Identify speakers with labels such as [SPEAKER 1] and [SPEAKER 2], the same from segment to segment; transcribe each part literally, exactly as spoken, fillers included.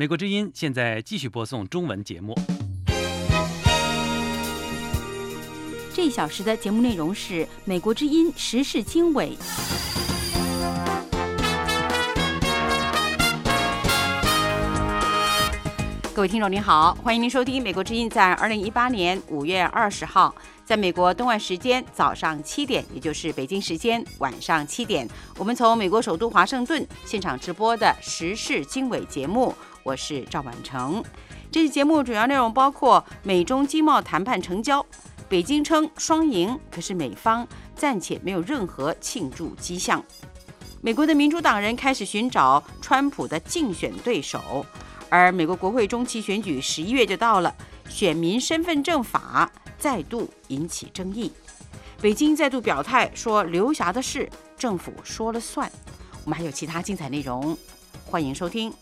[SPEAKER 1] 美国之音现在继续播送中文节目。
[SPEAKER 2] 这一小时的节目内容是美国之音时事经纬。各位听众您好，欢迎您收听美国之音在二零一八年五月二十号，在美国东岸时间早上七点，也就是北京时间晚上七点，我们从美国首都华盛顿现场直播的时事经纬节目，我是赵婉成。这期节目主要内容包括美中经贸谈判成交，北京称双赢，可是美方暂且没有任何庆祝迹象。美国的民主党人开始寻找川普的竞选对手。而美国国会中期选举十一月就到了，选民身份证法再度引起争议。北京再度表态说，刘霞的事政府说了算。我们还有其他精彩内容，欢迎收听。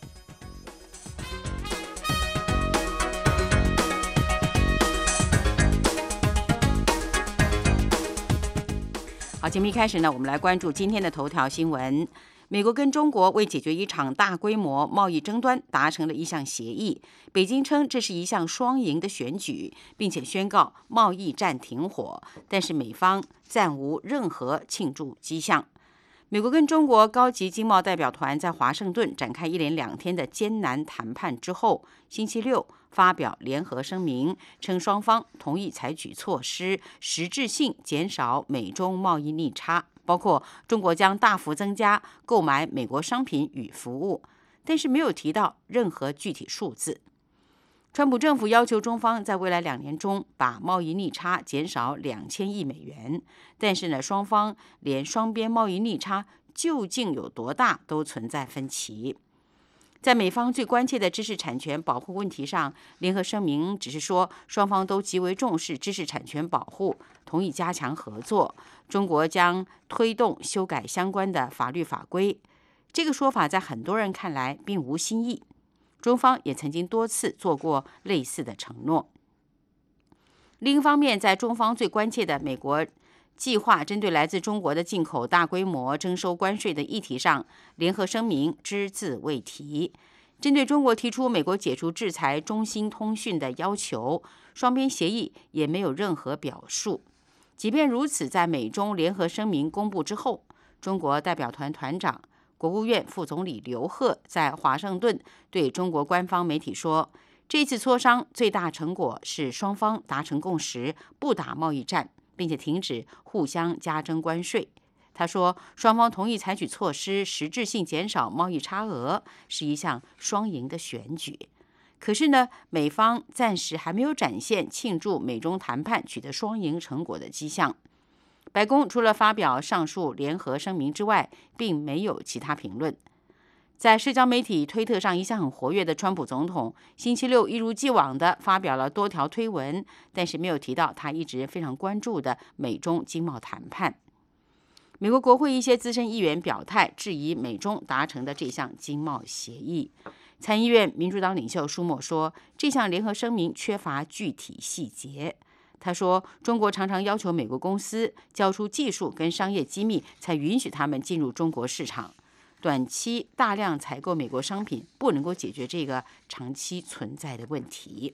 [SPEAKER 2] 好，节目一开始呢，我们来关注今天的头条新闻。美国跟中国为解决一场大规模贸易争端达成了一项协议，北京称这是一项双赢的选举，并且宣告贸易战停火，但是美方暂无任何庆祝迹象。美国跟中国高级经贸代表团在华盛顿展开一连两天的艰难谈判之后，星期六发表联合声明，称双方同意采取措施，实质性减少美中贸易逆差，包括中国将大幅增加购买美国商品与服务，但是没有提到任何具体数字。川普政府要求中方在未来两年中把贸易逆差减少两千亿美元，但是呢，双方连双边贸易逆差究竟有多大都存在分歧。在美方最关切的知识产权保护问题上，联合声明只是说双方都极为重视知识产权保护，同意加强合作。中国将推动修改相关的法律法规。这个说法在很多人看来并无新意。中方也曾经多次做过类似的承诺。另一方面，在中方最关切的美国计划针对来自中国的进口大规模征收关税的议题上，联合声明只字未提。针对中国提出美国解除制裁中兴通讯的要求，双边协议也没有任何表述。即便如此，在美中联合声明公布之后，中国代表团团长、国务院副总理刘鹤在华盛顿对中国官方媒体说，这次磋商最大成果是双方达成共识，不打贸易战，并且停止互相加征关税。他说，双方同意采取措施，实质性减少贸易差额，是一项双赢的选举。可是呢，美方暂时还没有展现庆祝美中谈判取得双赢成果的迹象。白宫除了发表上述联合声明之外，并没有其他评论。在社交媒体推特上一向很活跃的川普总统，星期六一如既往地发表了多条推文，但是没有提到他一直非常关注的美中经贸谈判。美国国会一些资深议员表态质疑美中达成的这项经贸协议。参议院民主党领袖舒默说，这项联合声明缺乏具体细节。他说，中国常常要求美国公司交出技术跟商业机密，才允许他们进入中国市场。短期大量采购美国商品不能够解决这个长期存在的问题。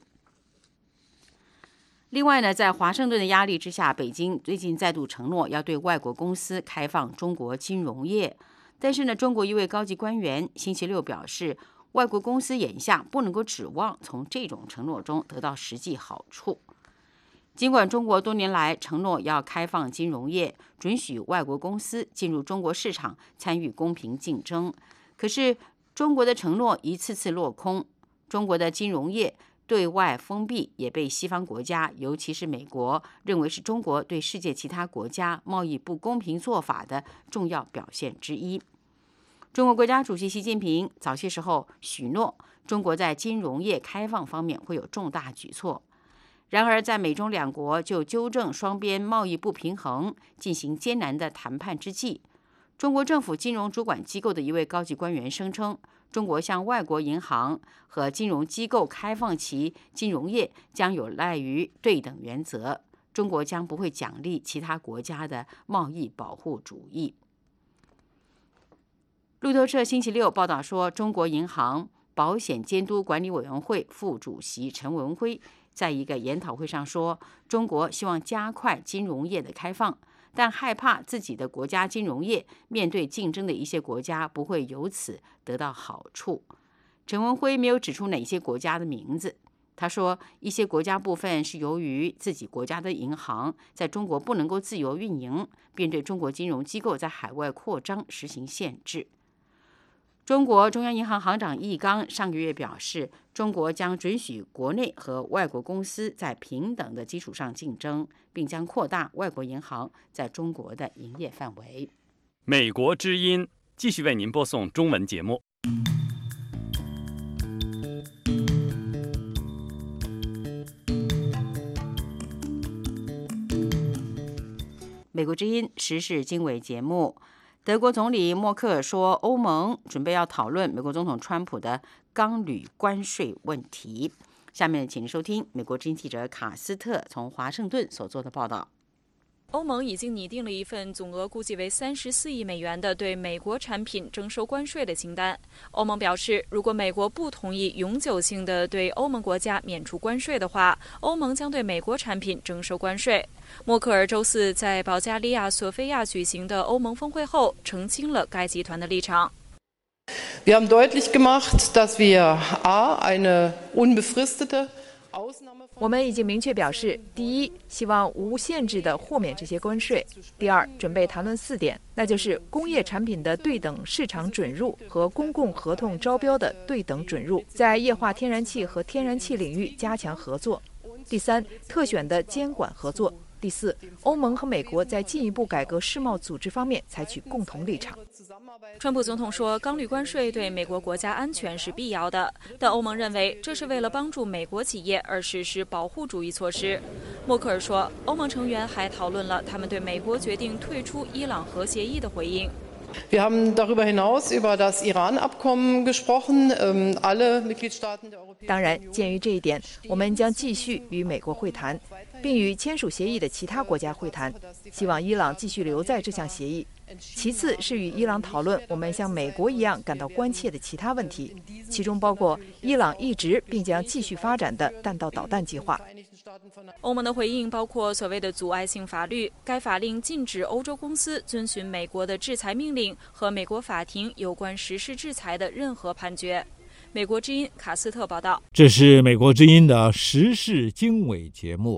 [SPEAKER 2] 另外呢，在华盛顿的压力之下，北京最近再度承诺要对外国公司开放中国金融业。但是呢，中国一位高级官员星期六表示，外国公司眼下不能够指望从这种承诺中得到实际好处。尽管中国多年来承诺要开放金融业，准许外国公司进入中国市场参与公平竞争，可是中国的承诺一次次落空。中国的金融业对外封闭也被西方国家，尤其是美国，认为是中国对世界其他国家贸易不公平做法的重要表现之一。中国国家主席习近平早些时候许诺，中国在金融业开放方面会有重大举措。然而，在美中两国就纠正双边贸易不平衡进行艰难的谈判之际，中国政府金融主管机构的一位高级官员声称，中国向外国银行和金融机构开放其金融业将有赖于对等原则，中国将不会奖励其他国家的贸易保护主义。路透社星期六报道说，中国银行保险监督管理委员会副主席陈文辉在一个研讨会上说，中国希望加快金融业的开放，但害怕自己的国家金融业面对竞争的一些国家不会由此得到好处。陈文辉没有指出哪些国家的名字。他说，一些国家部分是由于自己国家的银行在中国不能够自由运营，并对中国金融机构在海外扩张实行限制。中国中央银行行长易纲上个月表示，中国将准许国内和外国公司在平等的基础上竞争，并将扩大外国银行在中国的营业范围。
[SPEAKER 1] 美国之音继续为您播送中文节目。
[SPEAKER 2] 美国之音时事经纬节目，德国总理默克尔说，欧盟准备要讨论美国总统川普的钢铝关税问题。下面请收听美国之音记者卡斯特从华盛顿所做的报道。
[SPEAKER 3] 欧盟已经拟定了一份总额估计为三十四亿美元的对美国产品征收关税的清单。欧盟表示，如果美国不同意永久性的对欧盟国家免除关税的话，欧盟将对美国产品征收关税。默克尔周四在保加利亚索菲亚举行的欧盟峰会后，澄清了该集团的立场。
[SPEAKER 4] Wir haben deutlich gemacht, dass wir a eine unbefristete
[SPEAKER 5] 我们已经明确表示，第一，希望无限制地豁免这些关税；第二，准备谈论四点，那就是工业产品的对等市场准入和公共合同招标的对等准入，在液化天然气和天然气领域加强合作；第三，特选的监管合作；第四，欧盟和美国在进一步改革世贸组织方面采取共同立场。
[SPEAKER 3] 川普总统说，钢铝关税对美国国家安全是必要的，但欧盟认为这是为了帮助美国企业而实施保护主义措施。默克尔说，欧盟成员还讨论了他们对美国决定退出伊朗核协议的回应。
[SPEAKER 4] Wir haben darüber hinaus über das Iran-Abkommen gesprochen. Alle Mitgliedstaaten der Europäischen Union.
[SPEAKER 5] 当然，鉴于这一点，我们将继续与美国会谈，并与签署协议的其他国家会谈，希望伊朗继续留在这项协议。其次是与伊朗讨论我们像美国一样感到关切的其他问题，其中包括伊朗一直并将继续发展的弹道导弹计划。
[SPEAKER 3] 欧盟的回应包括所谓的阻碍性法律，该法令禁止欧洲公司遵循美国的制裁命令和美国法庭有关实施制裁的任何判决。美国之音卡斯特报道。
[SPEAKER 6] 这是美国之音的时事经纬节目。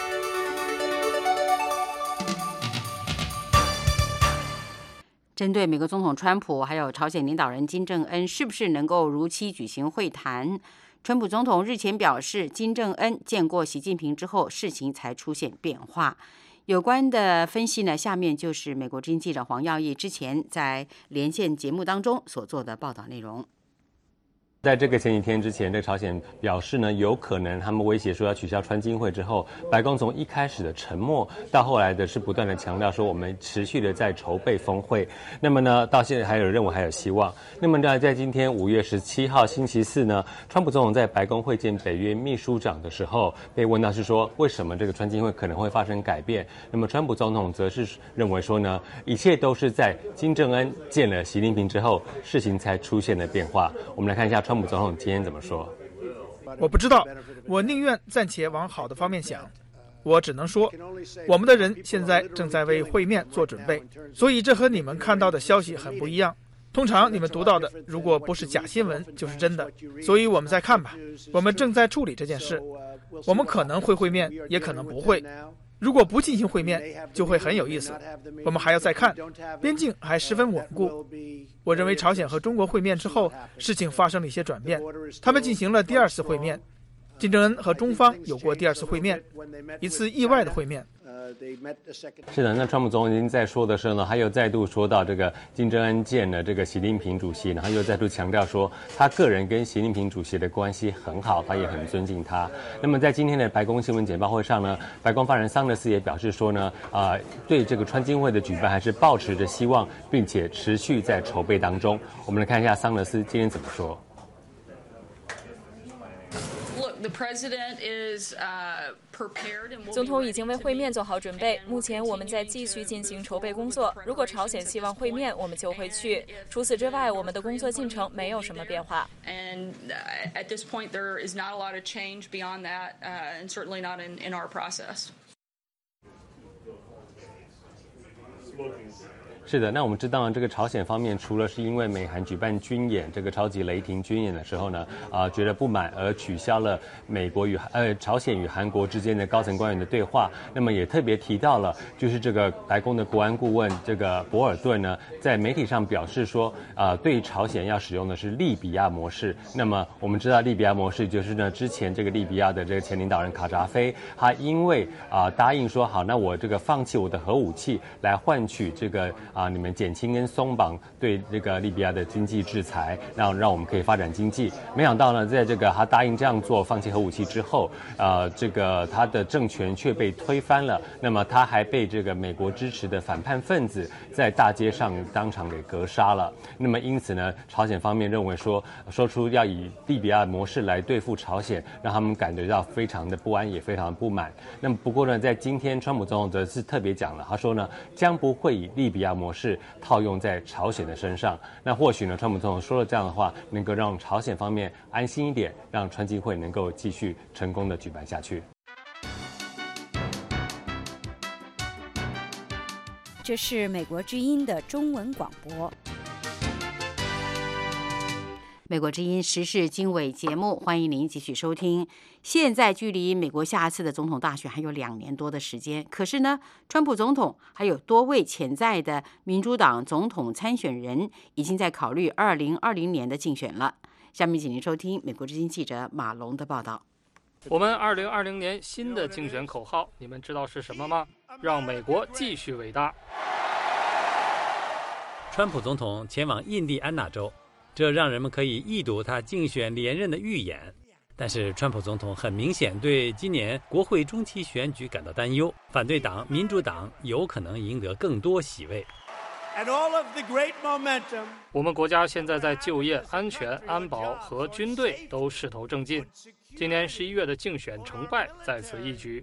[SPEAKER 2] 针对美国总统川普还有朝鲜领导人金正恩是不是能够如期举行会谈，川普总统日前表示，金正恩见过习近平之后，事情才出现变化。有关的分析呢，下面就是美国之音记者黄耀义之前在连线节目当中所做的报道内容。
[SPEAKER 7] 在这个前几天之前，这个朝鲜表示呢，有可能他们威胁说要取消川金会之后，白宫从一开始的沉默，到后来的是不断的强调说我们持续的在筹备峰会。那么呢，到现在还有人认为还有希望。那么呢，在今天五月十七号星期四呢，川普总统在白宫会见北约秘书长的时候，被问到是说为什么这个川金会可能会发生改变。那么川普总统则是认为说呢，一切都是在金正恩见了习近平之后，事情才出现了变化。我们来看一下川普总统今天怎么说。
[SPEAKER 8] 我不知道，我宁愿暂且往好的方面想。我只能说，我们的人现在正在为会面做准备，所以这和你们看到的消息很不一样。通常你们读到的，如果不是假新闻，就是真的。所以我们再看吧，我们正在处理这件事。我们可能会会面，也可能不会。如果不进行会面，就会很有意思。我们还要再看，边境还十分稳固。我认为朝鲜和中国会面之后，事情发生了一些转变。他们进行了第二次会面，金正恩和中方有过第二次会面，一次意外的会面。
[SPEAKER 7] 是的，那川普总统已经在说的时候呢，他又再度说到这个金正恩见了这个习近平主席，然后又再度强调说他个人跟习近平主席的关系很好，他也很尊敬他。那么在今天的白宫新闻简报会上呢，白宫发言人桑德斯也表示说呢，啊、呃，对这个川金会的举办还是抱持着希望，并且持续在筹备当中。我们来看一下桑德斯今天怎么说。
[SPEAKER 3] 总统已经为会面做好准备，目前我们在继续进行筹备工作。如果朝鲜希望会面，我们就会去。除此之外，我们的工作进程没有什么变化。
[SPEAKER 9] And at this point, there is not a lot of change beyond that, and certainly not in in our process.
[SPEAKER 7] 是的，那我们知道这个朝鲜方面除了是因为美韩举办军演这个超级雷霆军演的时候呢，啊、呃、觉得不满而取消了美国与呃朝鲜与韩国之间的高层官员的对话，那么也特别提到了就是这个白宫的国安顾问这个博尔顿呢，在媒体上表示说，啊、呃、对朝鲜要使用的是利比亚模式。那么我们知道利比亚模式就是呢之前这个利比亚的这个前领导人卡扎菲，他因为啊、呃、答应说好，那我这个放弃我的核武器来换取这个。啊，你们减轻跟松绑对这个利比亚的经济制裁，让让我们可以发展经济。没想到呢，在这个他答应这样做，放弃核武器之后，呃，这个他的政权却被推翻了。那么他还被这个美国支持的反叛分子在大街上当场给格杀了。那么因此呢，朝鲜方面认为说，说出要以利比亚模式来对付朝鲜，让他们感觉到非常的不安，也非常的不满。那么不过呢，在今天，川普总统则是特别讲了，他说呢，将不会以利比亚模式模式套用在朝鲜的身上。那或许呢，川普总统说了这样的话，能够让朝鲜方面安心一点，让川金会能够继续成功的举办下去。
[SPEAKER 10] 这是美国之音的中文广播。
[SPEAKER 2] 美国之音时事经纬节目，欢迎您继续收听。现在距离美国下次的总统大选还有两年多的时间，可是呢，川普总统还有多位潜在的民主党总统参选人已经在考虑二零二零年的竞选了。下面请您收听美国之音记者马龙的报道。
[SPEAKER 11] 我们二零二零年新的竞选口号，你们知道是什么吗？让美国继续伟大。
[SPEAKER 1] 川普总统前往印第安纳州，这让人们可以一睹他竞选连任的预演。但是川普总统很明显对今年国会中期选举感到担忧，反对党民主党有可能赢得更多席位。
[SPEAKER 11] 我们国家现在在就业、安全、安保和军队都势头正劲，今年十一月的竞选成败在此一举。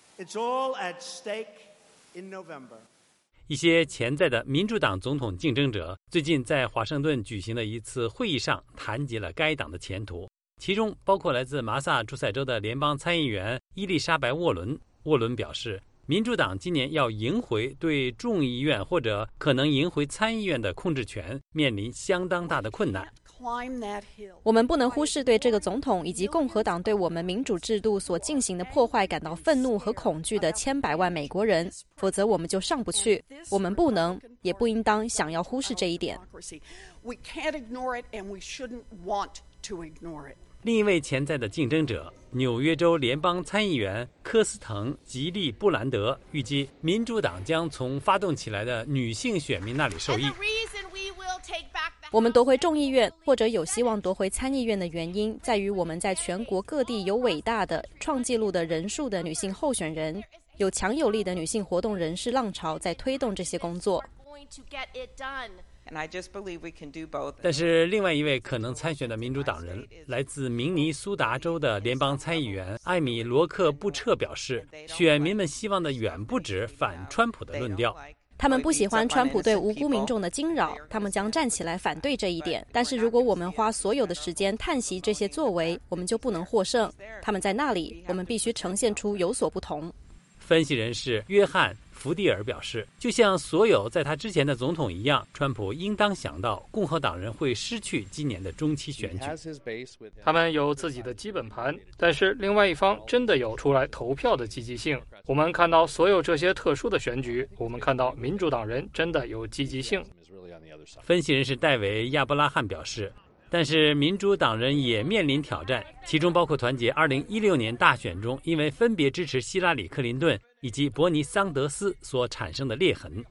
[SPEAKER 1] 一些潜在的民主党总统竞争者最近在华盛顿举行的一次会议上谈及了该党的前途，其中包括来自麻萨诸塞州的联邦参议员伊丽莎白·沃伦。沃伦表示，民主党今年要赢回对众议院或者可能赢回参议院的控制权，面临相当大的困难。
[SPEAKER 3] 我们不能忽视对这个总统以及共和党对我们民主制度所进行的破坏感到愤怒和恐惧的千百万美国人，否则我们就上不去。我们不能，也不应当想要忽视这一点。
[SPEAKER 1] 另一位潜在的竞争者，纽约州联邦参议员科斯滕·吉利布兰德，预计民主党将从发动起来的女性选民那里受益。
[SPEAKER 3] 我们夺回众议院或者有希望夺回参议院的原因，在于我们在全国各地有伟大的、创纪录的人数的女性候选人，有强有力的女性活动人士浪潮在推动这些工作。
[SPEAKER 1] 但是另外一位可能参选的民主党人，来自明尼苏达州的联邦参议员艾米·罗克布彻表示，选民们希望的远不止反川普的论调。
[SPEAKER 3] 他们不喜欢川普对无辜民众的惊扰，他们将站起来反对这一点。但是如果我们花所有的时间叹息这些作为，我们就不能获胜。他们在那里，我们必须呈现出有所不同。
[SPEAKER 1] 分析人士约翰·福蒂尔表示，就像所有在他之前的总统一样，川普应当想到共和党人会失去今年的中期选举。
[SPEAKER 11] 他们有自己的基本盘，但是另外一方真的有出来投票的积极性。我们看到所有这些特殊的选举，我们看到民主党人真的有积极性。
[SPEAKER 1] 分析人士戴维·亚伯拉罕表示，但是民主党人也面临挑战，其中包括团结二零一六年大选中因为分别支持希拉里·克林顿以及伯尼·桑德斯所产生的裂痕。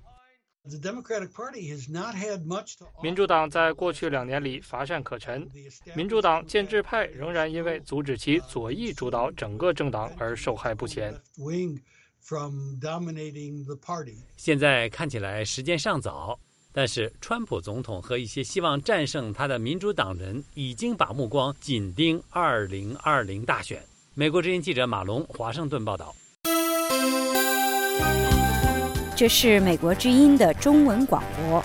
[SPEAKER 11] 民主党在过去两年里乏善可陈，民主党建制派仍然因为阻止其左翼主导整个政党而受害不浅。
[SPEAKER 6] from dominating the party.
[SPEAKER 1] 现在看起来时间尚早， 但是川普总统和一些希望战胜他的民主党人已经把目光紧盯二零二零大选。美国之音记者马龙华盛顿报道。
[SPEAKER 10] 这是美国之音的中文广播。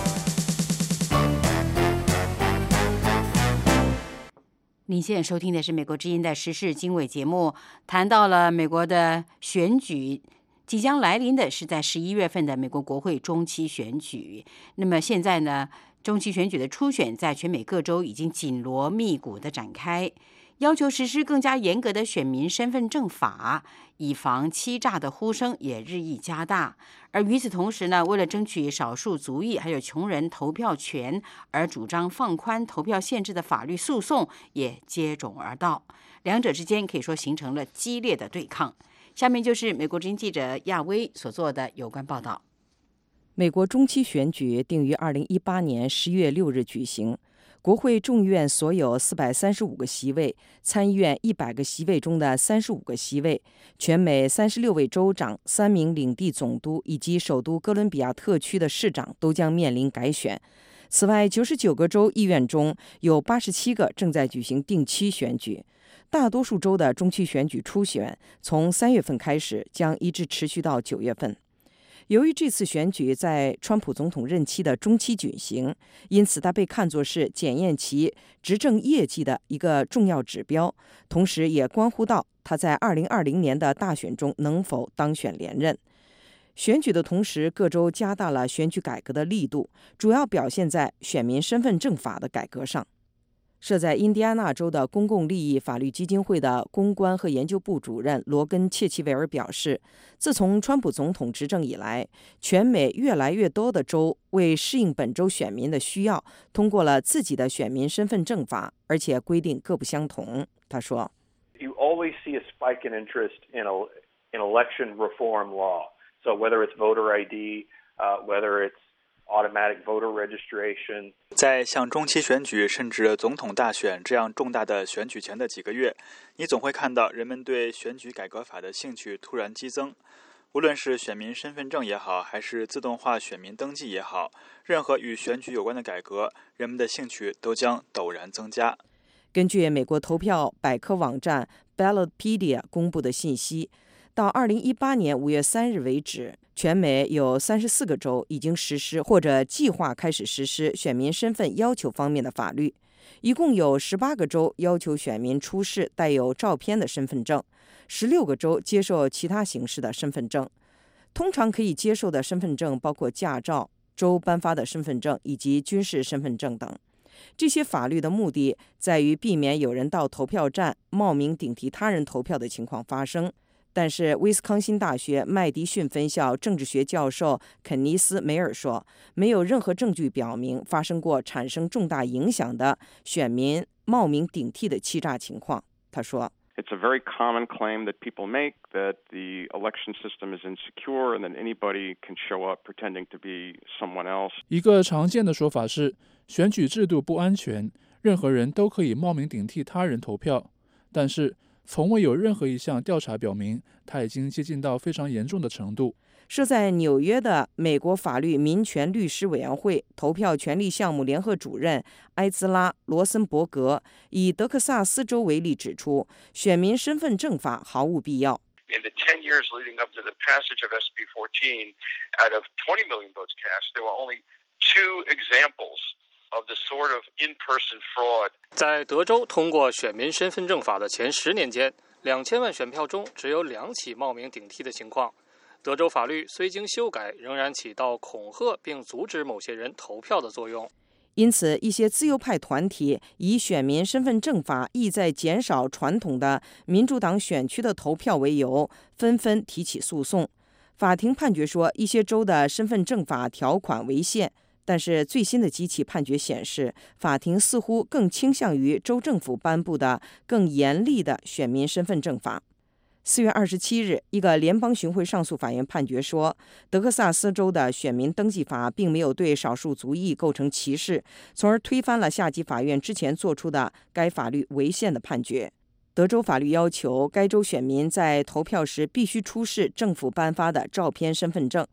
[SPEAKER 2] 您现在收听的是美国之音的时事经纬节目，谈到了美国的选举。即将来临的是在十一月份的美国国会中期选举。那么现在呢，中期选举的初选在全美各州已经紧锣密鼓地展开，要求实施更加严格的选民身份证法，以防欺诈的呼声也日益加大。而与此同时呢，为了争取少数族裔还有穷人投票权而主张放宽投票限制的法律诉讼也接踵而到，两者之间可以说形成了激烈的对抗。下面就是美国之音记者亚威所做的有关报道。
[SPEAKER 12] 美国中期选举定于二零一八年十月六日举行，国会众议院所有四百三十五个席位，参议院一百个席位中的三十五个席位，全美三十六位州长、三名领地总督以及首都哥伦比亚特区的市长都将面临改选。此外，九十九个州议院中有八十七个正在举行定期选举。大多数州的中期选举初选从三月份开始，将一直持续到九月份。由于这次选举在川普总统任期的中期举行，因此它被看作是检验其执政业绩的一个重要指标，同时也关乎到他在二零二零年的大选中能否当选连任。选举的同时，各州加大了选举改革的力度，主要表现在选民身份证法的改革上。设在印第安纳州的公共利益法律基金会的公关和研究部主任罗根·切奇维尔表示，自从川普总统执政以来，全美越来越多的州为适应本州选民的需要，通过了自己的选民身份证法，而且规定各不相同。他说
[SPEAKER 13] You always see a spike in interest in, a, in election reform law. So whether it's voter I D, uh, whether it's automatic voter registration.
[SPEAKER 14] 在像中期选举甚至总统大选这样重大的选举前的几个月，你总会看到人们对选举改革法的兴趣突然激增。无论是选民身份证也好，还是自动化选民登记也好，任何与选举有关的改革，人们的兴趣都将陡然增加。
[SPEAKER 12] 根据美国投票百科网站 Ballotpedia 公布的信息，到二零一八年五月三日为止，全美有三十四个州已经实施或者计划开始实施选民身份要求方面的法律，一共有十八个州要求选民出示带有照片的身份证，十六个州接受其他形式的身份证。通常可以接受的身份证包括驾照、州颁发的身份证以及军事身份证等。这些法律的目的在于避免有人到投票站冒名顶替他人投票的情况发生。但是威斯康辛大学麦迪逊分校政治学教授肯尼斯·梅尔说，没有任何证据表明发生过产生重大影响的选民冒名顶替的欺诈情况。他说
[SPEAKER 15] It's a very common claim that people make that the election system is insecure and that anybody can show up pretending to be someone else.
[SPEAKER 16] 一个常见的说法是，选举制度不安全，任何人都可以冒名顶替他人投票。但是从未有任何一项调查表明它已经接近到非常严重的程度。
[SPEAKER 12] 设在纽约的美国法律民权律师委员会投票权利项目联合主任埃兹拉·罗森伯格以德克萨斯州为例指出，选民身份证法毫无必要。
[SPEAKER 17] In the ten years leading up to the passage of S B fourteen, out of twenty million votes cast, there were only two examples of the sort of in-person fraud.
[SPEAKER 11] 在德州通过选民身份证法的前十年间，两千万选票中只有两起冒名顶替的情况。德州法律虽经修改，仍然起到恐吓并阻止某些人投票的作用。
[SPEAKER 12] 因此，一些自由派团体以选民身份证法意在减少传统的民主党选区的投票为由，纷纷提起诉讼。法庭判决说，一些州的身份证法条款违宪。但是最新的几起判决显示，法庭似乎更倾向于州政府颁布的更严厉的选民身份证法。四月二十七日，一个联邦巡回上诉法院判决说，德克萨斯州的选民登记法并没有对少数族裔构成歧视，从而推翻了下级法院之前做出的该法律违宪的判决。德州法律要求该州选民在投票时必须出示政府颁发的照片身份证。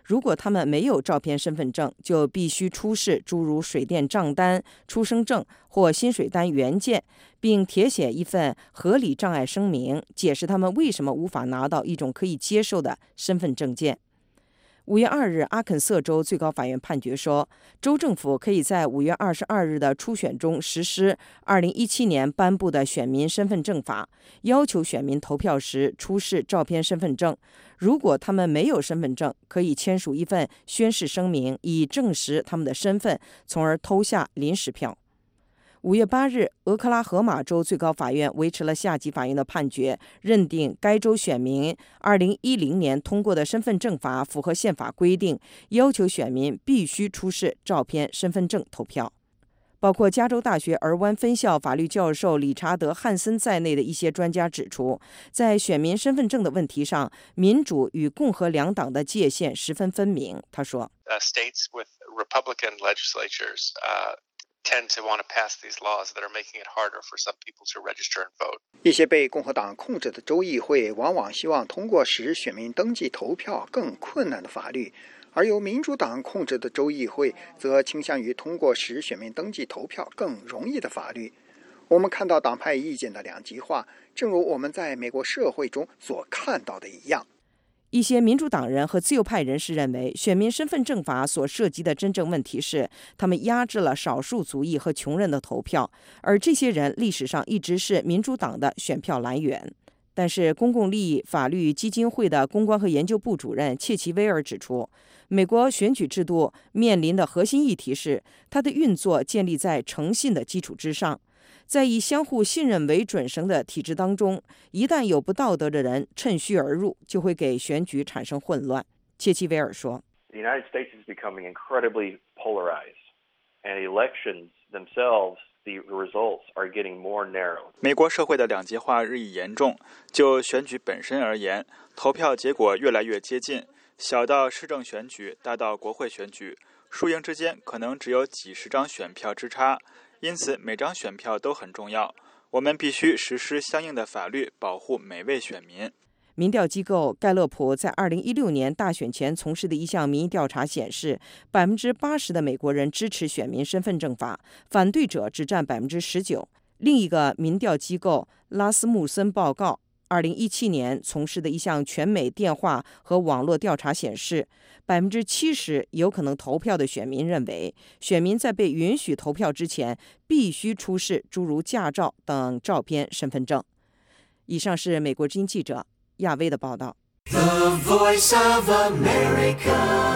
[SPEAKER 12] 如果他们没有照片身份证，就必须出示诸如水电账单、出生证或薪水单原件，并填写一份合理障碍声明，解释他们为什么无法拿到一种可以接受的身份证件。五月二日，阿肯色州最高法院判决说，州政府可以在五月二十二日的初选中实施二零一七年颁布的选民身份证法，要求选民投票时出示照片身份证。如果他们没有身份证，可以签署一份宣誓声明，以证实他们的身份，从而投下临时票。五月八日，俄克拉荷马州最高法院维持了下级法院的判决，认定该州选民二零一零年通过的身份证法符合宪法规定，要求选民必须出示照片身份证投票。包括加州大学尔湾分校法律教授理查德·汉森在内的一些专家指出，在选民身份证的问题上，民主与共和两党的界限十分分明。他说、
[SPEAKER 18] uh, States with Republican legislatures, uh tend to want to pass these laws that are making it harder for some people to register and vote.
[SPEAKER 19] 一些被共和党控制的州议会往往希望通过使选民登记投票更困难的法律，而由民主党控制的州议会则倾向于通过使选民登记投票更容易的法律。我们看到党派意见的两极化，正如我们在美国社会中所看到的一样。
[SPEAKER 12] 一些民主党人和自由派人士认为，选民身份证法所涉及的真正问题是，他们压制了少数族裔和穷人的投票，而这些人历史上一直是民主党的选票来源。但是，公共利益法律基金会的公关和研究部主任切奇威尔指出，美国选举制度面临的核心议题是，它的运作建立在诚信的基础之上。在以相互信任为准绳的体制当中，一旦有不道德的人趁虚而入，就会给选举产生混乱。切奇威尔说
[SPEAKER 13] The United States is becoming incredibly polarized, and elections themselves, the results are getting more narrow.
[SPEAKER 14] 美国社会的两极化日益严重，就选举本身而言，投票结果越来越接近，小到市政选举，大到国会选举，输赢之间可能只有几十张选票之差。因此，每张选票都很重要。我们必须实施相应的法律，保护每位选民。
[SPEAKER 12] 民调机构盖勒普在二零一六年大选前从事的一项民意调查显示，百分之八十的美国人支持选民身份证法，反对者只占百分之十九。另一个民调机构拉斯穆森报告二零一七年从事的一项全美电话和网络调查显示，百分之七十有可能投票的选民认为，选民在被允许投票之前，必须出示诸如驾照等照片身份证。以上是美国之音记者亚薇的报道。
[SPEAKER 20] The Voice of America。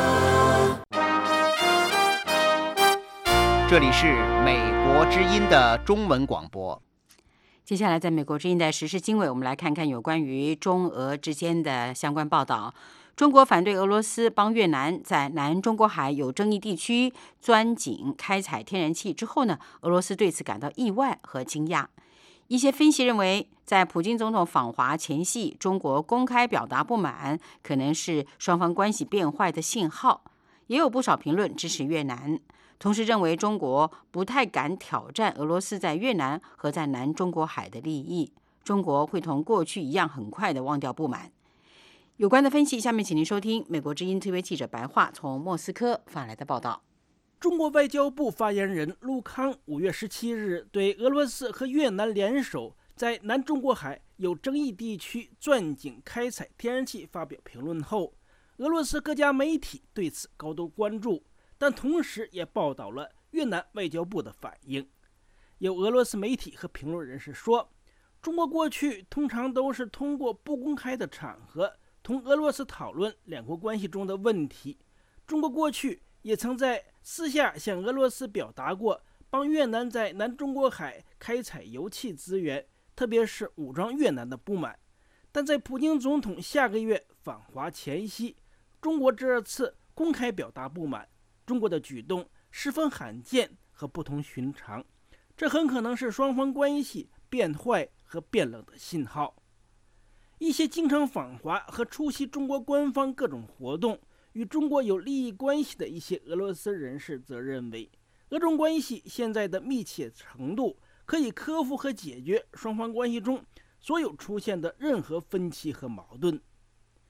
[SPEAKER 21] 这里是美国之音的中文广播。
[SPEAKER 2] 接下来，在美国之音的时事经纬，我们来看看有关于中俄之间的相关报道。中国反对俄罗斯帮越南在南中国海有争议地区钻井开采天然气之后呢，俄罗斯对此感到意外和惊讶。一些分析认为，在普京总统访华前夕，中国公开表达不满，可能是双方关系变坏的信号。也有不少评论支持越南，同时认为中国不太敢挑战俄罗斯在越南和在南中国海的利益，中国会同过去一样很快地忘掉不满。有关的分析，下面请您收听美国之音 T V 记者白桦从莫斯科发来的报道。
[SPEAKER 22] 中国外交部发言人陆康五月十七日对俄罗斯和越南联手在南中国海有争议地区钻井开采天然气发表评论后，俄罗斯各家媒体对此高度关注，但同时也报道了越南外交部的反应。有俄罗斯媒体和评论人士说，中国过去通常都是通过不公开的场合同俄罗斯讨论两国关系中的问题。中国过去也曾在私下向俄罗斯表达过帮越南在南中国海开采油气资源，特别是武装越南的不满。但在普京总统下个月访华前夕，中国这次公开表达不满，中国的举动十分罕见和不同寻常，这很可能是双方关系变坏和变冷的信号。一些经常访华和出席中国官方各种活动与中国有利益关系的一些俄罗斯人士则认为，俄中关系现在的密切程度可以克服和解决双方关系中所有出现的任何分歧和矛盾。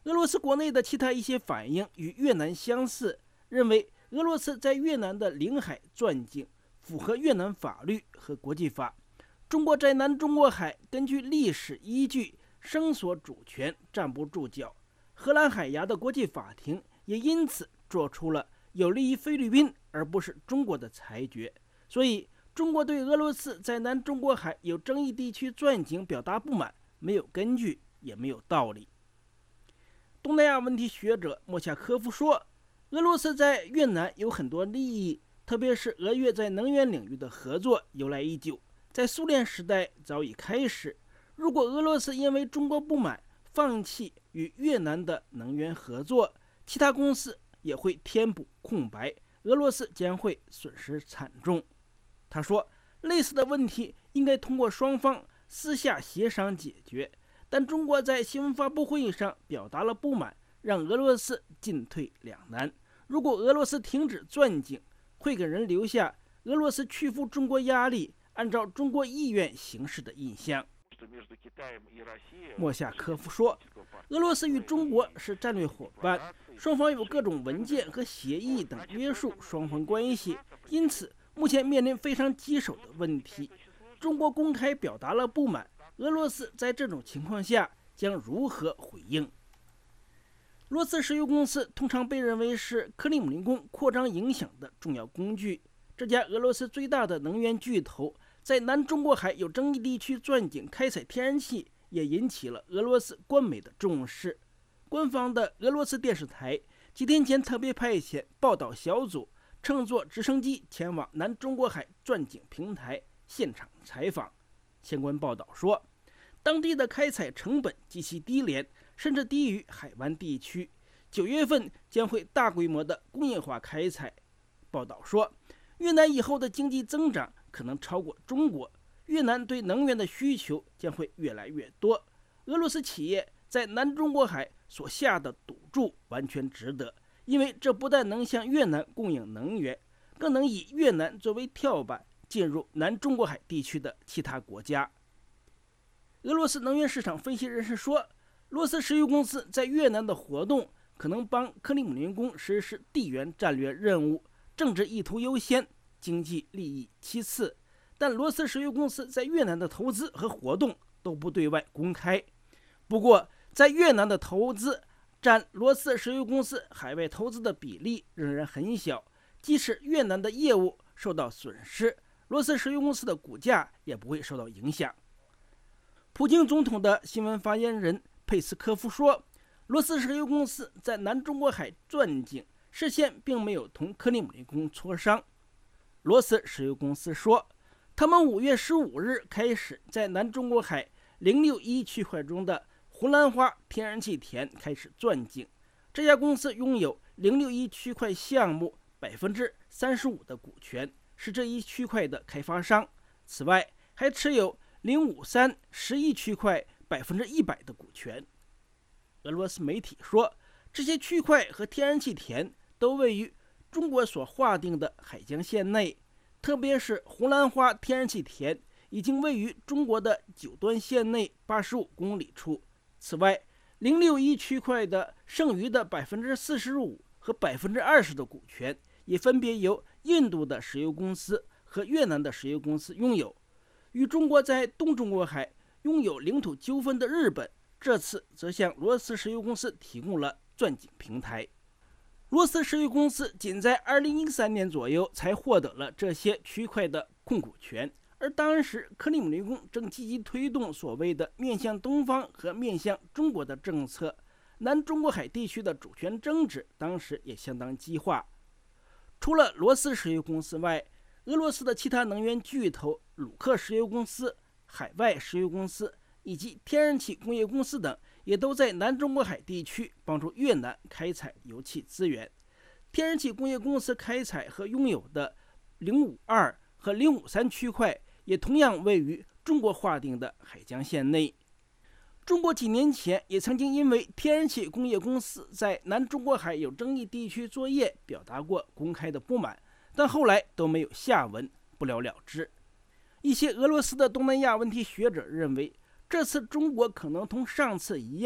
[SPEAKER 22] 俄罗斯国内的其他一些反应与越南相似，认为俄罗斯在越南的领海钻井符合越南法律和国际法。中国在南中国海根据历史依据声索主权站不住脚，荷兰海牙的国际法庭也因此做出了有利于菲律宾而不是中国的裁决。所以中国对俄罗斯在南中国海有争议地区钻井表达不满没有根据，也没有道理。东南亚问题学者莫夏科夫说，俄罗斯在越南有很多利益，特别是俄越在能源领域的合作由来已久，在苏联时代早已开始。如果俄罗斯因为中国不满放弃与越南的能源合作，其他公司也会填补空白，俄罗斯将会损失惨重。他说，类似的问题应该通过双方私下协商解决，但中国在新闻发布会上表达了不满，让俄罗斯进退两难。如果俄罗斯停止钻井，会给人留下俄罗斯屈服中国压力，按照中国意愿行事的印象。莫夏科夫说，俄罗斯与中国是战略伙伴，双方有各种文件和协议等约束双方关系，因此目前面临非常棘手的问题。中国公开表达了不满，俄罗斯在这种情况下将如何回应？罗斯石油公司通常被认为是克里姆林宫扩张影响的重要工具。这家俄罗斯最大的能源巨头在南中国海有争议地区钻井开采天然气，也引起了俄罗斯官媒的重视。官方的俄罗斯电视台几天前特别派遣报道小组乘坐直升机前往南中国海钻井平台现场采访。相关报道说，当地的开采成本极其低廉，甚至低于海湾地区。九月份将会大规模的工业化开采。报道说，越南以后的经济增长可能超过中国，越南对能源的需求将会越来越多。俄罗斯企业在南中国海所下的赌注完全值得，因为这不但能向越南供应能源，更能以越南作为跳板进入南中国海地区的其他国家。俄罗斯能源市场分析人士说，罗斯石油公司在越南的活动可能帮克里姆林宫实施地缘战略任务，政治意图优先，经济利益其次。但罗斯石油公司在越南的投资和活动都不对外公开。不过，在越南的投资占罗斯石油公司海外投资的比例仍然很小，即使越南的业务受到损失，罗斯石油公司的股价也不会受到影响。普京总统的新闻发言人佩斯科夫说，罗斯石油公司在南中国海钻井事先并没有同克里姆林宫磋商。罗斯石油公司说，他们五月十五日开始在南中国海零六一区块中的胡兰花天然气田开始钻井。这家公司拥有零六一区块项目百分之三十五的股权，是这一区块的开发商。此外，还持有零五三十一区块百分之一百的股权。俄罗斯媒体说，这些区块和天然气田都位于中国所划定的海疆线内，特别是胡兰花天然气田已经位于中国的九端线内八十五公里处。此外，零六一区块的剩余的百分之四十五和百分之二十的股权也分别由印度的石油公司和越南的石油公司拥有。与中国在东中国海拥有领土纠纷的日本，这次则向罗斯石油公司提供了钻井平台。罗斯石油公司仅在二零一三年左右才获得了这些区块的控股权，而当时克里姆林宫正积极推动所谓的面向东方和面向中国的政策，南中国海地区的主权争执当时也相当激化。除了罗斯石油公司外，俄罗斯的其他能源巨头鲁克石油公司、海外石油公司以及天然气工业公司等，也都在南中国海地区帮助越南开采油气资源。天然气工业公司开采和拥有的零五二和零五三区块，也同样位于中国划定的海疆线内。中国几年前也曾经因为天然气工业公司在南中国海有争议地区作业表达过公开的不满，但后来都没有下文，不了了之。一些俄罗斯的东南亚问题学者认为，这次中国可能同上次一样，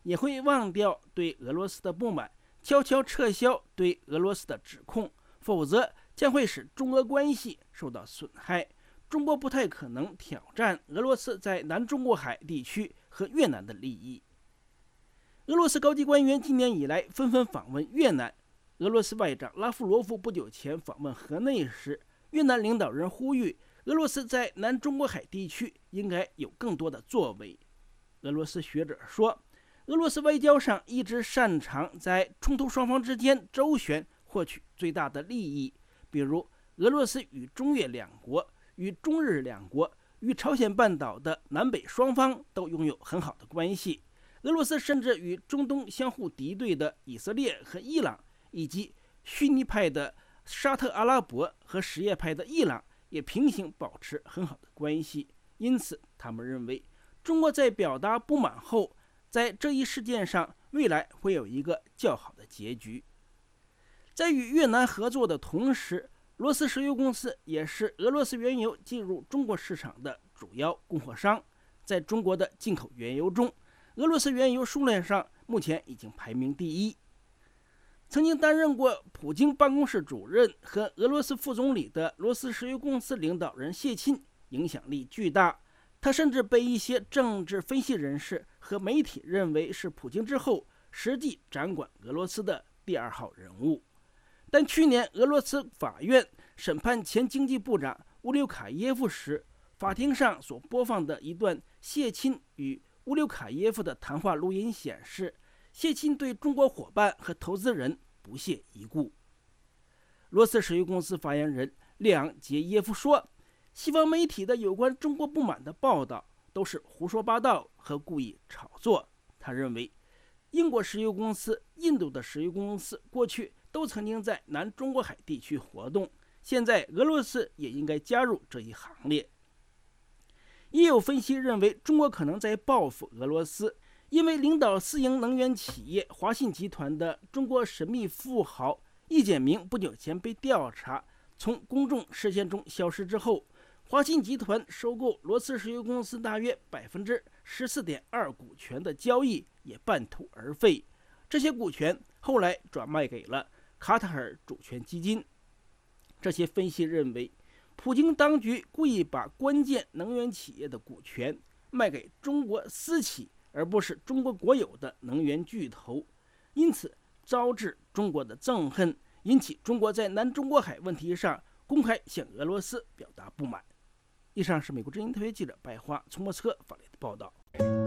[SPEAKER 22] 也会忘掉对俄罗斯的不满，悄悄撤销对俄罗斯的指控，否则将会使中俄关系受到损害。中国不太可能挑战俄罗斯在南中国海地区和越南的利益。俄罗斯高级官员今年以来纷纷访问越南。俄罗斯外长拉夫罗夫不久前访问河内时，越南领导人呼吁俄罗斯在南中国海地区应该有更多的作为。俄罗斯学者说，俄罗斯外交上一直擅长在冲突双方之间周旋，获取最大的利益，比如俄罗斯与中越两国、与中日两国、与朝鲜半岛的南北双方都拥有很好的关系。俄罗斯甚至与中东相互敌对的以色列和伊朗，以及逊尼派的沙特阿拉伯和什叶派的伊朗也平行保持很好的关系。因此他们认为，中国在表达不满后，在这一事件上未来会有一个较好的结局。在与越南合作的同时，罗斯石油公司也是俄罗斯原油进入中国市场的主要供货商。在中国的进口原油中，俄罗斯原油数量上目前已经排名第一。曾经担任过普京办公室主任和俄罗斯副总理的罗斯石油公司领导人谢钦影响力巨大，他甚至被一些政治分析人士和媒体认为是普京之后实际掌管俄罗斯的第二号人物。但去年俄罗斯法院审判前经济部长乌留卡耶夫时，法庭上所播放的一段谢钦与乌留卡耶夫的谈话录音显示，谢钦对中国伙伴和投资人不屑一顾。罗斯石油公司发言人列昂杰耶夫说，西方媒体的有关中国不满的报道都是胡说八道和故意炒作。他认为，英国石油公司、印度的石油公司过去都曾经在南中国海地区活动，现在俄罗斯也应该加入这一行列。也有分析认为，中国可能在报复俄罗斯，因为领导私营能源企业华信集团的中国神秘富豪易简明不久前被调查，从公众视线中消失之后，华信集团收购罗斯石油公司大约百分之十四点二股权的交易也半途而废，这些股权后来转卖给了卡塔尔主权基金。这些分析认为，普京当局故意把关键能源企业的股权卖给中国私企，而不是中国国有的能源巨头，因此招致中国的憎恨，引起中国在南中国海问题上公开向俄罗斯表达不满。以上是美国之音特约记者白华从莫斯科发来的报道。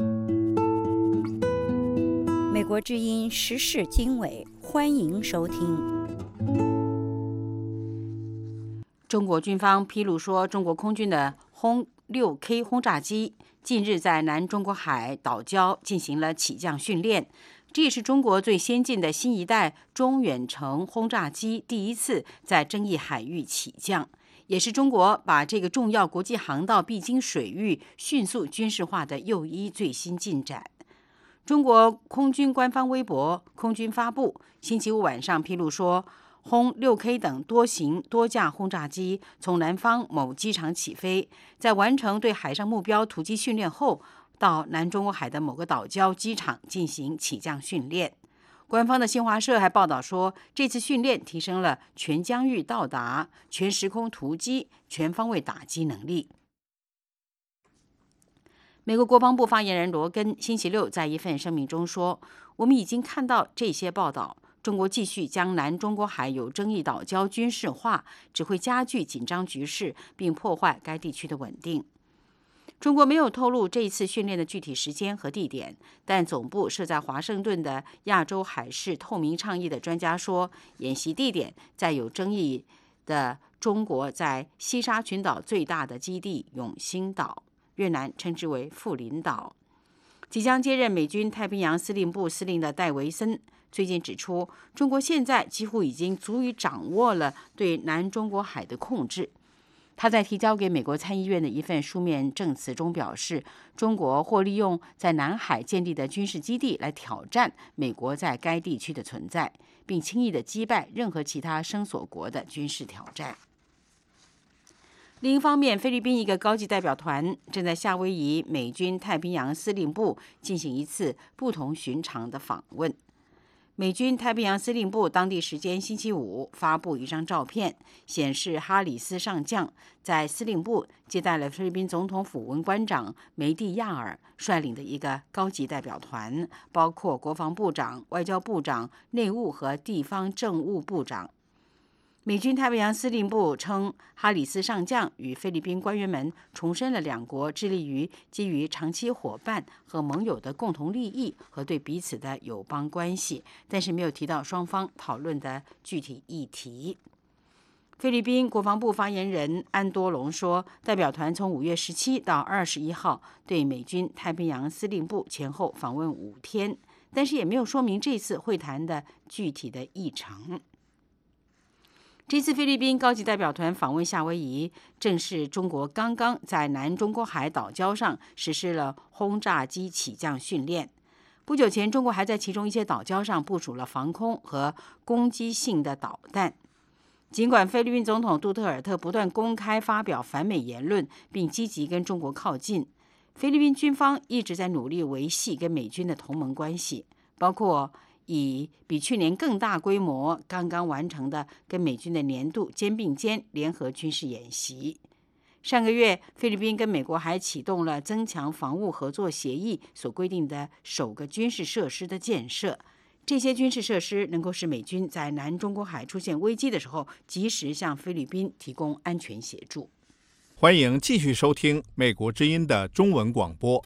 [SPEAKER 10] 美国之音时事经纬，欢迎收听。
[SPEAKER 2] 中国军方披露说，中国空军的轰 六 K 轰炸机近日在南中国海岛礁进行了起降训练，这也是中国最先进的新一代中远程轰炸机第一次在争议海域起降，也是中国把这个重要国际航道必经水域迅速军事化的又一最新进展。中国空军官方微博空军发布，星期五晚上披露说，轰 六 K 等多型多架轰炸机从南方某机场起飞，在完成对海上目标突击训练后，到南中国海的某个岛礁机场进行起降训练。官方的新华社还报道说，这次训练提升了全疆域到达、全时空突击、全方位打击能力。美国国防部发言人罗根星期六在一份声明中说，我们已经看到这些报道，中国继续将南中国海有争议岛礁军事化，只会加剧紧张局势，并破坏该地区的稳定。中国没有透露这一次训练的具体时间和地点，但总部设在华盛顿的亚洲海事透明倡议的专家说，演习地点在有争议的中国在西沙群岛最大的基地永兴岛，越南称之为富林岛。即将接任美军太平洋司令部司令的戴维森最近指出，中国现在几乎已经足以掌握了对南中国海的控制。他在提交给美国参议院的一份书面证词中表示，中国或利用在南海建立的军事基地来挑战美国在该地区的存在，并轻易地击败任何其他声索国的军事挑战。 另一方面，菲律宾一个高级代表团正在夏威夷美军太平洋司令部进行一次不同寻常的访问。美军太平洋司令部当地时间星期五发布一张照片，显示哈里斯上将在司令部接待了菲律宾总统府文官长梅蒂亚尔率领的一个高级代表团，包括国防部长、外交部长、内务和地方政务部长。美军太平洋司令部称，哈里斯上将与菲律宾官员们重申了两国致力于基于长期伙伴和盟友的共同利益和对彼此的友邦关系，但是没有提到双方讨论的具体议题。菲律宾国防部发言人安多龙说，代表团从五月十七到二十一号对美军太平洋司令部前后访问五天，但是也没有说明这次会谈的具体的议程。这次菲律宾高级代表团访问夏威夷，正是中国刚刚在南中国海岛礁上实施了轰炸机起降训练。不久前，中国还在其中一些岛礁上部署了防空和攻击性的导弹。尽管菲律宾总统杜特尔特不断公开发表反美言论，并积极跟中国靠近，菲律宾军方一直在努力维系跟美军的同盟关系，包括以比去年更大规模刚刚完成的跟美军的年度肩并肩联合军事演习。上个月，菲律宾跟美国还启动了增强防务合作协议所规定的首个军事设施的建设。这些军事设施能够使美军在南中国海出现危机的时候，及时向菲律宾提供安全协助。
[SPEAKER 6] 欢迎继续收听美国之音的中文广播。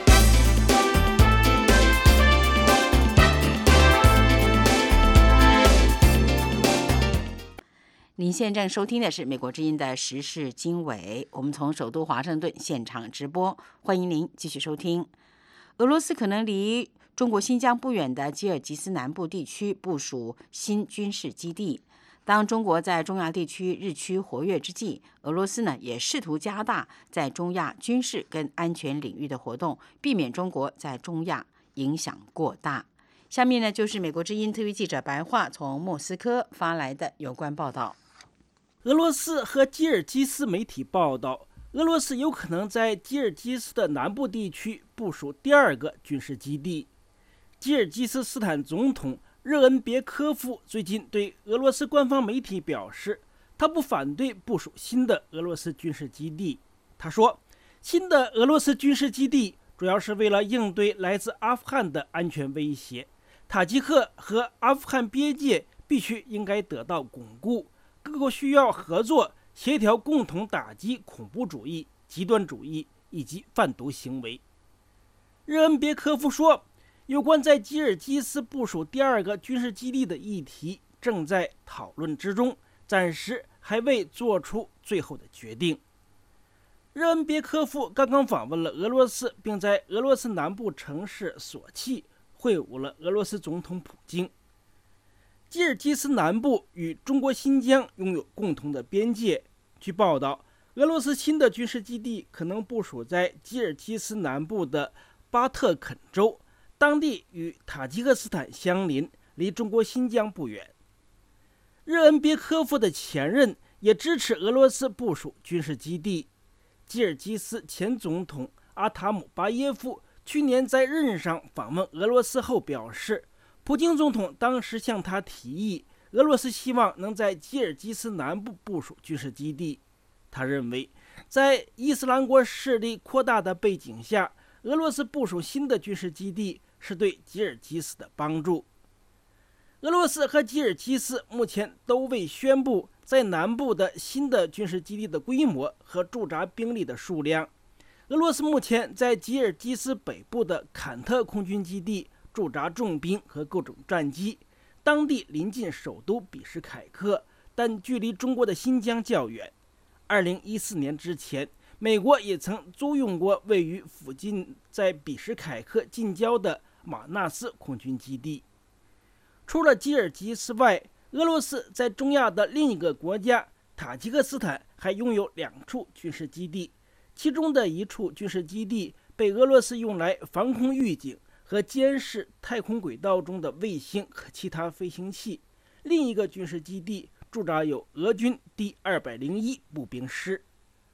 [SPEAKER 2] 您现正收听的是美国之音的时事经纬，我们从首都华盛顿现场直播，欢迎您继续收听。俄罗斯可能离中国新疆不远的吉尔吉斯南部地区部署新军事基地。当中国在中亚地区日趋活跃之际，俄罗斯呢也试图加大在中亚军事跟安全领域的活动，避免中国在中亚影响过大。下面呢就是美国之音特约记者白桦从莫斯科发来的有关报道。
[SPEAKER 22] 俄罗斯和吉尔吉斯媒体报道，俄罗斯有可能在吉尔吉斯的南部地区部署第二个军事基地。吉尔吉斯斯坦总统热恩别科夫最近对俄罗斯官方媒体表示，他不反对部署新的俄罗斯军事基地。他说，新的俄罗斯军事基地主要是为了应对来自阿富汗的安全威胁。塔吉克和阿富汗边界必须应该得到巩固，各国需要合作协调，共同打击恐怖主义、极端主义以及贩毒行为。热恩别科夫说，有关在吉尔吉斯部署第二个军事基地的议题正在讨论之中，暂时还未做出最后的决定。热恩别科夫刚刚访问了俄罗斯，并在俄罗斯南部城市索契会晤了俄罗斯总统普京。吉尔吉斯南部与中国新疆拥有共同的边界。据报道，俄罗斯新的军事基地可能部署在吉尔吉斯南部的巴特肯州，当地与塔吉克斯坦相邻，离中国新疆不远。热恩别科夫的前任也支持俄罗斯部署军事基地。吉尔吉斯前总统阿塔姆巴耶夫去年在任上访问俄罗斯后表示，普京总统当时向他提议，俄罗斯希望能在吉尔吉斯南部部署军事基地。他认为，在伊斯兰国势力扩大的背景下，俄罗斯部署新的军事基地是对吉尔吉斯的帮助。俄罗斯和吉尔吉斯目前都未宣布在南部的新的军事基地的规模和驻扎兵力的数量。俄罗斯目前在吉尔吉斯北部的坎特空军基地驻扎重兵和各种战机，当地临近首都比什凯克，但距离中国的新疆较远。二零一四年之前，美国也曾租用过位于附近在比什凯克近郊的马纳斯空军基地。除了吉尔吉斯外，俄罗斯在中亚的另一个国家塔吉克斯坦还拥有两处军事基地，其中的一处军事基地被俄罗斯用来防空预警和监视太空轨道中的卫星和其他飞行器，另一个军事基地驻扎有俄军第二百零一步兵师。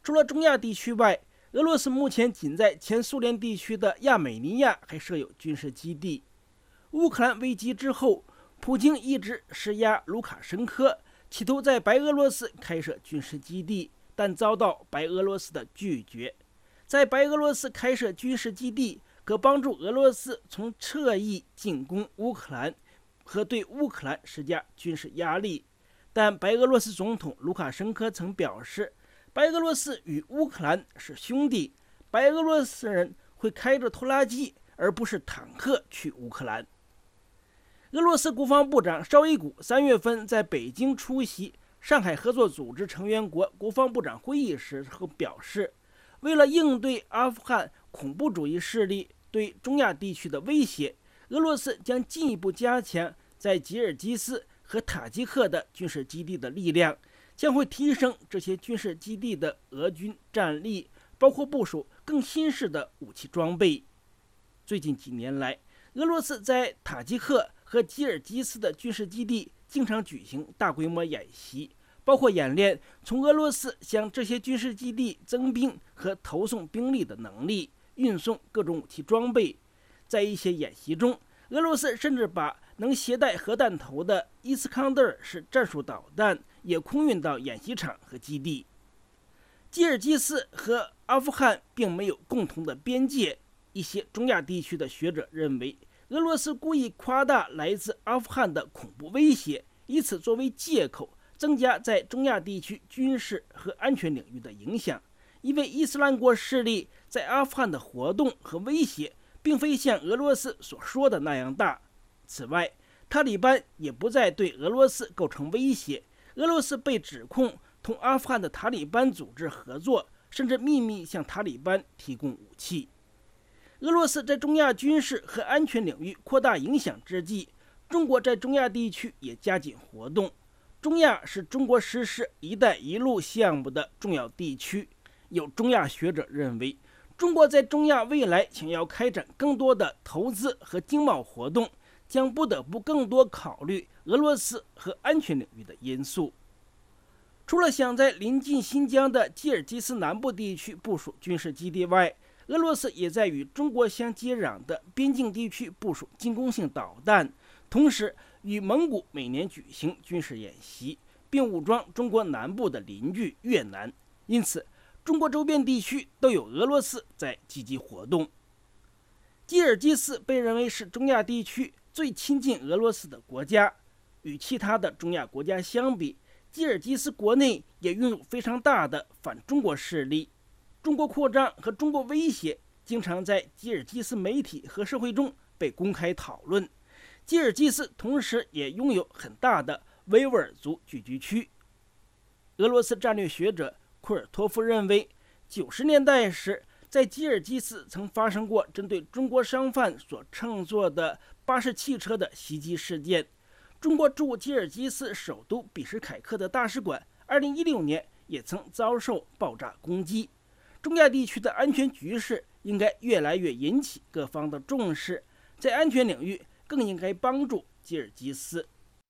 [SPEAKER 22] 除了中亚地区外，俄罗斯目前仅在前苏联地区的亚美尼亚还设有军事基地。乌克兰危机之后，普京一直施压卢卡申科，企图在白俄罗斯开设军事基地，但遭到白俄罗斯的拒绝。在白俄罗斯开设军事基地，可帮助俄罗斯从侧翼进攻乌克兰和对乌克兰施加军事压力。但白俄罗斯总统卢卡申科曾表示，白俄罗斯与乌克兰是兄弟，白俄罗斯人会开着拖拉机而不是坦克去乌克兰。俄罗斯国防部长绍伊古三月份在北京出席上海合作组织成员国国防部长会议时后表示，为了应对阿富汗恐怖主义势力对中亚地区的威胁，俄罗斯将进一步加强在吉尔吉斯和塔吉克的军事基地的力量，将会提升这些军事基地的俄军战力，包括部署更新式的武器装备。最近几年来，俄罗斯在塔吉克和吉尔吉斯的军事基地经常举行大规模演习，包括演练从俄罗斯向这些军事基地增兵和投送兵力的能力，运送各种武器装备。在一些演习中，俄罗斯甚至把能携带核弹头的伊斯康德尔式战术导弹也空运到演习场和基地。吉尔吉斯和阿富汗并没有共同的边界，一些中亚地区的学者认为，俄罗斯故意夸大来自阿富汗的恐怖威胁，以此作为借口，增加在中亚地区军事和安全领域的影响。因为伊斯兰国势力在阿富汗的活动和威胁，并非像俄罗斯所说的那样大。此外，塔利班也不再对俄罗斯构成威胁。俄罗斯被指控同阿富汗的塔利班组织合作，甚至秘密向塔利班提供武器。俄罗斯在中亚军事和安全领域扩大影响之际，中国在中亚地区也加紧活动。中亚是中国实施“一带一路”项目的重要地区。有中亚学者认为，中国在中亚未来想要开展更多的投资和经贸活动，将不得不更多考虑俄罗斯和安全领域的因素。除了想在临近新疆的吉尔吉斯南部地区部署军事基地外，俄罗斯也在与中国相接壤的边境地区部署进攻性导弹，同时与蒙古每年举行军事演习，并武装中国南部的邻居越南。因此，中国周边地区都有俄罗斯在积极活动。吉尔吉斯被认为是中亚地区最亲近俄罗斯的国家，与其他的中亚国家相比，吉尔吉斯国内也拥有非常大的反中国势力。中国扩张和中国威胁经常在吉尔吉斯媒体和社会中被公开讨论。吉尔吉斯同时也拥有很大的维吾尔族聚居区。俄罗斯战略学者库尔托夫认为，九十年代时，在吉尔吉斯曾发生过针对中国商贩所乘坐的巴士汽车的袭击事件。中国驻吉尔吉斯首都比什凯克的大使馆二零一六年也曾遭受爆炸攻击。中亚地区的安全局势应该越来越引起各方的重视，在安全领域更应该帮助吉尔吉斯。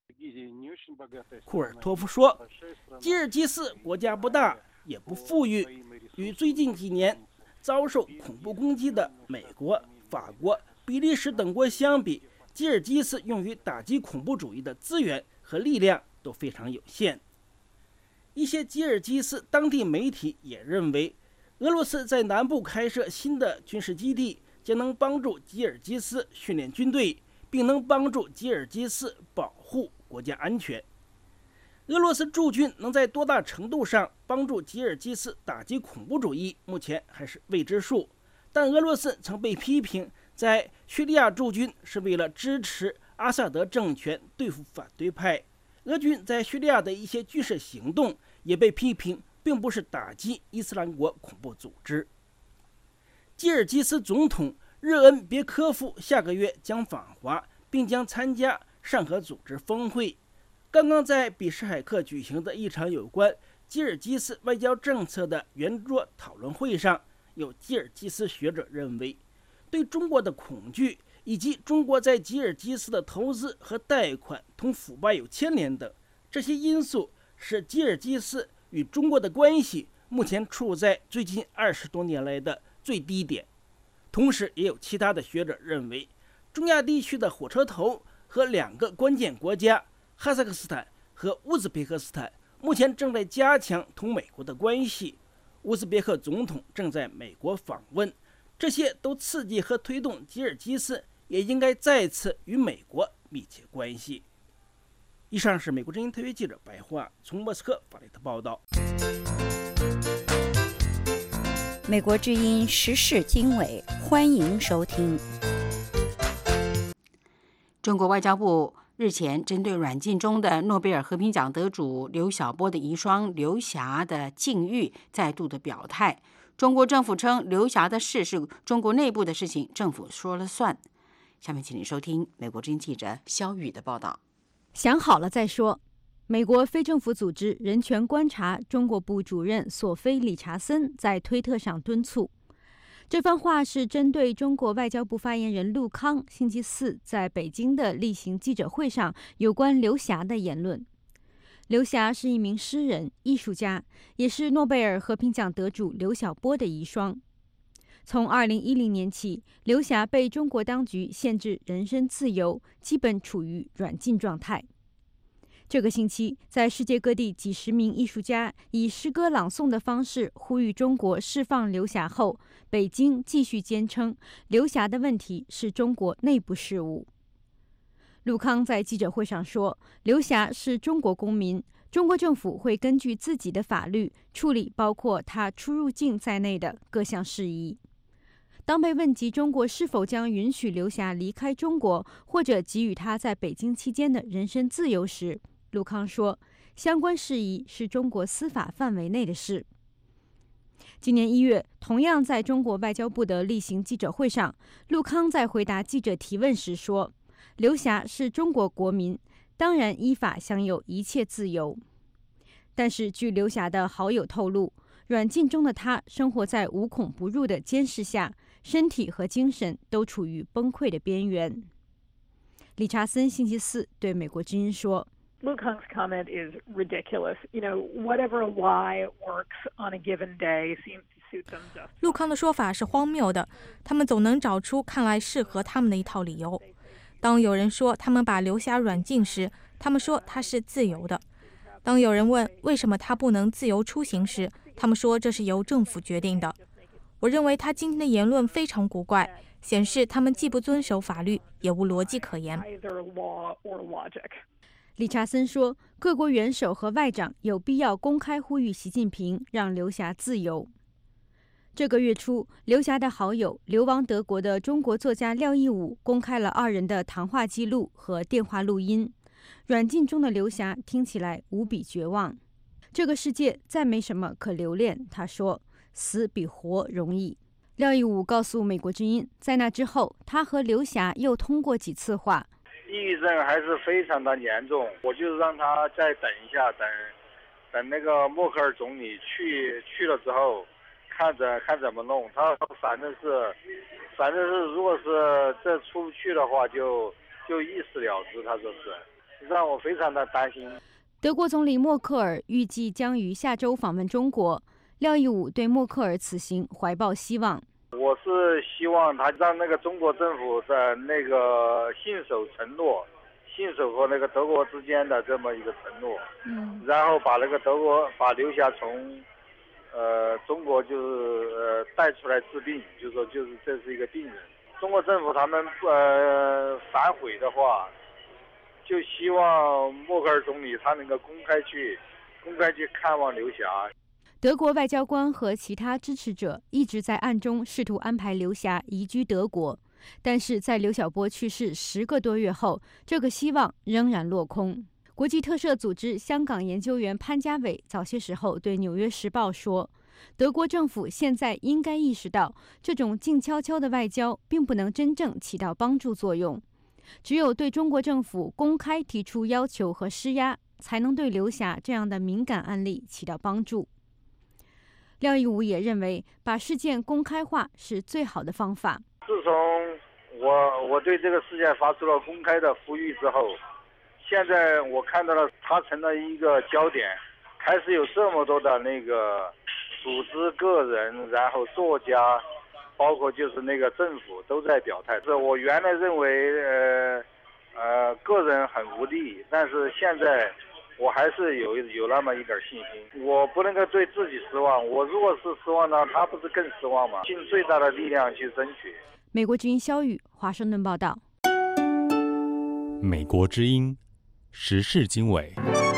[SPEAKER 22] 库尔托夫说，吉尔吉斯国家不大也不富裕，与最近几年遭受恐怖攻击的美国、法国、比利时等国相比，吉尔吉斯用于打击恐怖主义的资源和力量都非常有限。一些吉尔吉斯当地媒体也认为，俄罗斯在南部开设新的军事基地，将能帮助吉尔吉斯训练军队，并能帮助吉尔吉斯保护国家安全。俄罗斯驻军能在多大程度上帮助吉尔吉斯打击恐怖主义，目前还是未知数。但俄罗斯曾被批评在叙利亚驻军是为了支持阿萨德政权对付反对派。俄军在叙利亚的一些军事行动也被批评并不是打击伊斯兰国恐怖组织。吉尔吉斯总统热恩别科夫下个月将访华，并将参加上合组织峰会。刚刚在比什凯克举行的一场有关吉尔吉斯外交政策的圆桌讨论会上，有吉尔吉斯学者认为，对中国的恐惧以及中国在吉尔吉斯的投资和贷款同腐败有牵连等这些因素，使吉尔吉斯与中国的关系目前处在最近二十多年来的最低点。同时，也有其他的学者认为，中亚地区的火车头和两个关键国家哈萨克斯坦和乌兹别克斯坦目前正在加强同美国的关系。乌兹别克总统正在美国访问，这些都刺激和推动吉尔吉斯也应该再次与美国密切关系。以上是美国之音特约记者白桦从莫斯科发来的报道。
[SPEAKER 10] 美国之音时事经纬，欢迎收听。
[SPEAKER 2] 中国外交部日前针对软禁中的诺贝尔和平奖得主刘晓波的遗孀刘霞的境遇再度的表态。中国政府称刘霞的事是中国内部的事情，政府说了算。下面请您收听美国之音记者肖宇的报道。
[SPEAKER 4] 想好了再说。美国非政府组织人权观察中国部主任索菲·理查森在推特上敦促。这番话是针对中国外交部发言人陆康星期四在北京的例行记者会上有关刘霞的言论。刘霞是一名诗人、艺术家，也是诺贝尔和平奖得主刘晓波的遗孀。从二零一零年起，刘霞被中国当局限制人身自由，基本处于软禁状态。这个星期，在世界各地几十名艺术家以诗歌朗诵的方式呼吁中国释放刘霞后，北京继续坚称刘霞的问题是中国内部事务。陆康在记者会上说，刘霞是中国公民，中国政府会根据自己的法律处理包括他出入境在内的各项事宜。当被问及中国是否将允许刘霞离开中国，或者给予他在北京期间的人身自由时，陆康说，相关事宜是中国司法范围内的事。今年一月，同样在中国外交部的例行记者会上，陆康在回答记者提问时说，刘霞是中国国民，当然依法享有一切自由。但是据刘霞的好友透露，软禁中的他生活在无孔不入的监视下，身体和精神都处于崩溃的边缘。理查森星期四对美国之音说
[SPEAKER 5] ，Luke Kang's comment is ridiculous. You know, whatever lie works on a given day seems to suit them just.
[SPEAKER 23] 陆康的说法是荒谬的，他们总能找出看来适合他们的一套理由。当有人说他们把刘霞软禁时，他们说他是自由的；当有人问为什么他不能自由出行时，他们说这是由政府决定的。我认为他今天的言论非常古怪，显示他们既不遵守法律，也无逻辑可言。
[SPEAKER 4] 理查森说，各国元首和外长有必要公开呼吁习近平让刘霞自由。这个月初，刘霞的好友流亡德国的中国作家廖亦武公开了二人的谈话记录和电话录音。软禁中的刘霞听起来无比绝望。这个世界再没什么可留恋，他说，死比活容易。廖亦武告诉美国之音，在那之后，他和刘霞又通过几次话。
[SPEAKER 24] 抑郁症还是非常的严重，我就是让他再等一下，等等那个默克尔总理去去了之后，看着看怎么弄。他反正是反正是如果是这出不去的话，就就一死了之。他说是，让我非常的担心。
[SPEAKER 4] 德国总理默克尔预计将于下周访问中国，廖亦武对默克尔此行怀抱希望。
[SPEAKER 24] 我是希望他让那个中国政府的那个信守承诺，信守和那个德国之间的这么一个承诺，嗯，然后把那个德国把刘霞从呃中国就是呃带出来治病，就说就是这是一个病人。中国政府他们呃反悔的话，就希望默克尔总理他能够公开去公开去看望刘霞。
[SPEAKER 4] 德国外交官和其他支持者一直在暗中试图安排刘霞移居德国，但是在刘晓波去世十个多月后，这个希望仍然落空。国际特赦组织香港研究员潘家伟早些时候对《纽约时报》说，德国政府现在应该意识到，这种静悄悄的外交并不能真正起到帮助作用，只有对中国政府公开提出要求和施压，才能对刘霞这样的敏感案例起到帮助。廖亦武也认为，把事件公开化是最好的方法。
[SPEAKER 24] 自从我我对这个事件发出了公开的呼吁之后，现在我看到了它成了一个焦点，开始有这么多的那个组织、个人，然后作家，包括就是那个政府都在表态。是我原来认为呃呃个人很无力，但是现在我还是有有那么一点信心。我不能够对自己失望，我如果是失望呢，他不是更失望吗？尽最大的力量去争取。
[SPEAKER 4] 美国之音肖宇，华盛顿报道。
[SPEAKER 3] 美国之音时事经纬。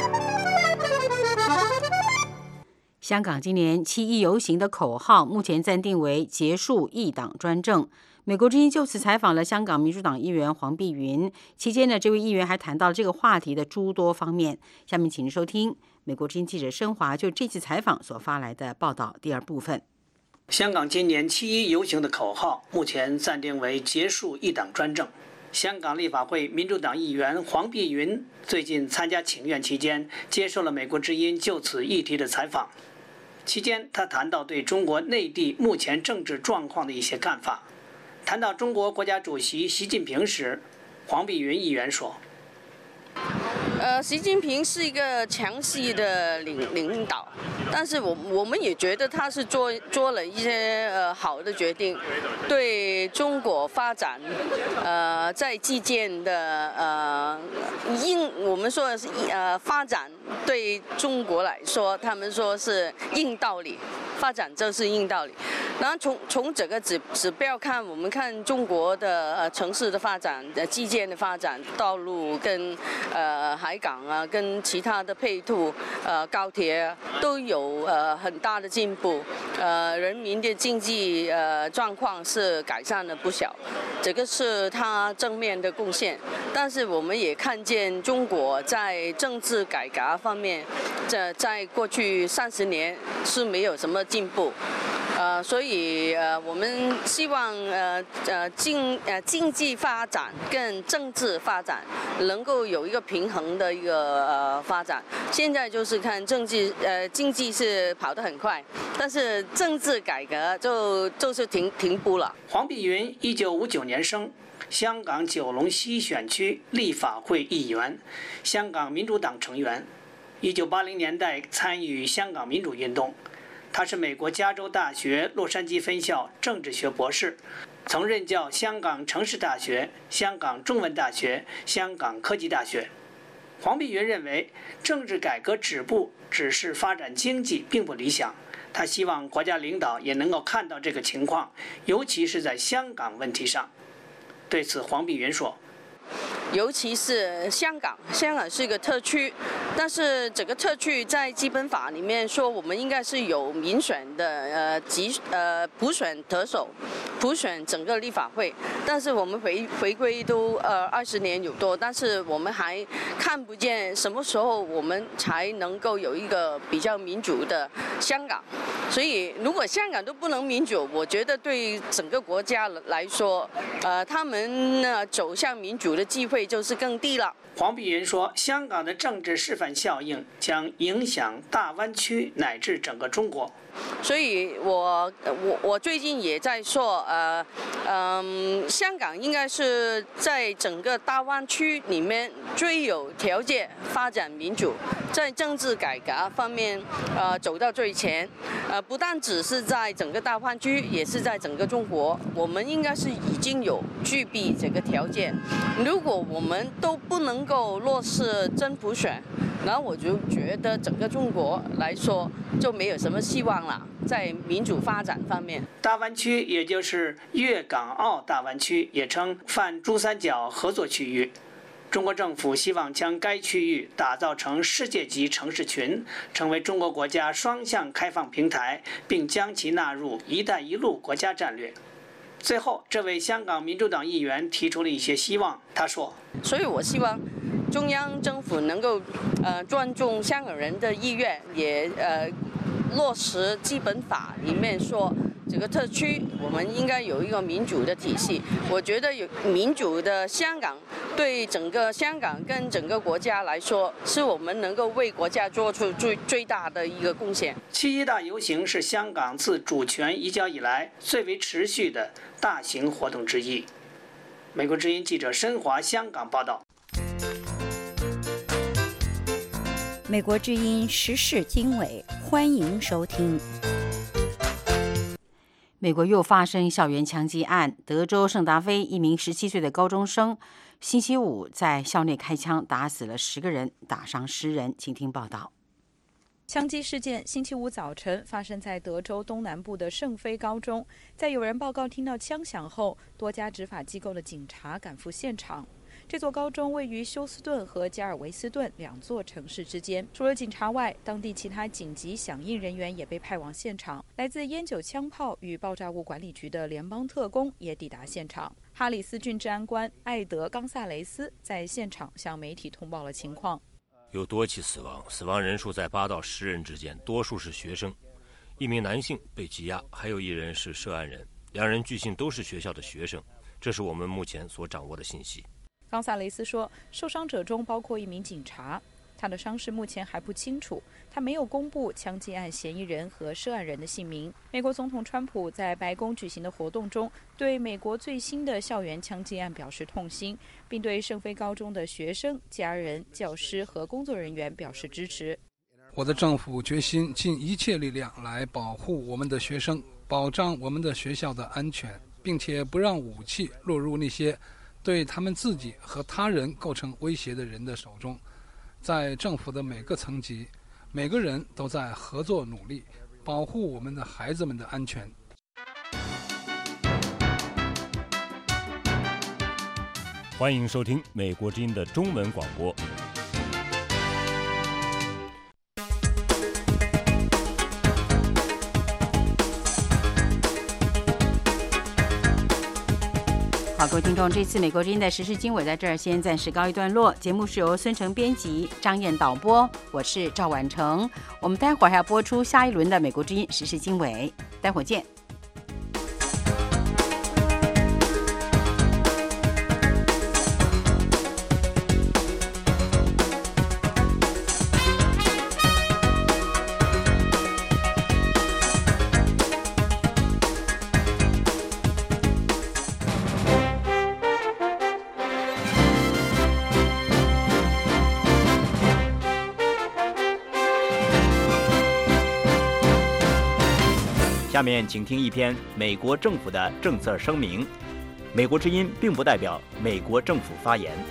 [SPEAKER 2] 香港今年七一游行的口号目前暂定为结束一党专政。美国之音就此采访了香港民主党议员黄碧云，期间呢，这位议员还谈到这个话题的诸多方面。下面请您收听美国之音记者申华就这次采访所发来的报道第二部分。
[SPEAKER 7] 香港今年七一游行的口号目前暂定为结束一党专政。香港立法会民主党议员黄碧云最近参加请愿期间，接受了美国之音就此议题的采访。期间，他谈到对中国内地目前政治状况的一些看法。谈到中国国家主席习近平时，黄碧云议员说：“
[SPEAKER 8] 呃，习近平是一个强势的领领导，但是我我们也觉得他是做做了一些呃好的决定，对中国发展，呃，在基建的呃硬，我们说的是呃发展对中国来说，他们说是硬道理，发展就是硬道理。然后从从整个指指标看，我们看中国的呃城市的发展、呃基建的发展、道路跟呃海港啊，跟其他的配套呃高铁、啊、都有呃很大的进步，呃人民的经济呃状况是改善了不少，这个是他正面的贡献。但是我们也看见中国在政治改革方面，在在过去三十年是没有什么进步。呃，所以呃，我们希望呃呃经呃经济发展跟政治发展能够有一个平衡的一个呃发展。现在就是看政治呃经济是跑得很快，但是政治改革就就是停停步了。
[SPEAKER 7] 黄碧云，一九五九年生，香港九龙西选区立法会议员，香港民主党成员。一九八零年代参与香港民主运动。他是美国加州大学洛杉矶分校政治学博士，曾任教香港城市大学、香港中文大学、香港科技大学。黄碧云认为，政治改革止步只是发展经济并不理想，他希望国家领导也能够看到这个情况，尤其是在香港问题上。对此，黄碧云说：
[SPEAKER 8] 尤其是香港，香港是一个特区，但是整个特区在基本法里面说，我们应该是有民选的呃集呃普选特首，普选整个立法会。但是我们回回归都呃二十年有多，但是我们还看不见什么时候我们才能够有一个比较民主的香港。所以如果香港都不能民主，我觉得对整个国家来说，呃他们呢走向民主的机会就是更低了。
[SPEAKER 7] 黄碧云说，香港的政治示范效应将影响大湾区乃至整个中国。
[SPEAKER 8] 所以我我我最近也在说，呃，嗯，香港应该是在整个大湾区里面最有条件发展民主，在政治改革方面，呃，走到最前。呃，不但只是在整个大湾区，也是在整个中国，我们应该是已经有具备这个条件。如果我们都不能够落实真普选，然后我就觉得整个中国来说就没有什么希望了，在民主发展方面。
[SPEAKER 7] 大湾区也就是粤港澳大湾区，也称泛珠三角合作区域。中国政府希望将该区域打造成世界级城市群，成为中国国家双向开放平台，并将其纳入“一带一路”国家战略。最后，这位香港民主党议员提出了一些希望。他说：“
[SPEAKER 8] 所以我希望中央政府能够呃尊重香港人的意愿，也呃落实基本法里面说，这个特区我们应该有一个民主的体系。我觉得有民主的香港，对整个香港跟整个国家来说，是我们能够为国家做出最最大的一个贡献。”
[SPEAKER 7] 七一大游行是香港自主权移交以来最为持续的大型活动之一。美国之音记者申华香港报道。
[SPEAKER 10] 美国之音时事经纬，欢迎收听。
[SPEAKER 2] 美国又发生校园枪击案，德州圣达菲一名十七岁的高中生星期五在校内开枪，打死了十个人，打伤十人。请听报道。
[SPEAKER 1] 枪击事件星期五早晨发生在德州东南部的圣菲高中，在有人报告听到枪响后，多家执法机构的警察赶赴现场。这座高中位于休斯顿和加尔维斯顿两座城市之间。除了警察外，当地其他紧急响应人员也被派往现场。来自烟酒枪炮与爆炸物管理局的联邦特工也抵达现场。哈里斯郡治安官艾德·冈萨雷斯在现场向媒体通报了情况。
[SPEAKER 9] 有多起死亡，死亡人数在八到十人之间，多数是学生。一名男性被羁押，还有一人是涉案人，两人据信都是学校的学生。这是我们目前所掌握的信息。
[SPEAKER 1] 冈萨雷斯说，受伤者中包括一名警察，他的伤势目前还不清楚，他没有公布枪击案嫌疑人和涉案人的姓名。美国总统川普在白宫举行的活动中，对美国最新的校园枪击案表示痛心，并对圣菲高中的学生、家人、教师和工作人员表示支持。
[SPEAKER 15] 我的政府决心尽一切力量来保护我们的学生，保障我们的学校的安全，并且不让武器落入那些对他们自己和他人构成威胁的人的手中。在政府的每个层级，每个人都在合作努力，保护我们的孩子们的安全。
[SPEAKER 3] 欢迎收听美国之音的中文广播。
[SPEAKER 2] 好，各位听众，这次美国之音的时事经纬在这儿先暂时告一段落。节目是由孙成编辑，张燕导播，我是赵婉成。我们待会儿还要播出下一轮的美国之音时事经纬，待会儿见。
[SPEAKER 16] 下面请听一篇美国政府的政策声明。美国之音并不代表美国政府发言。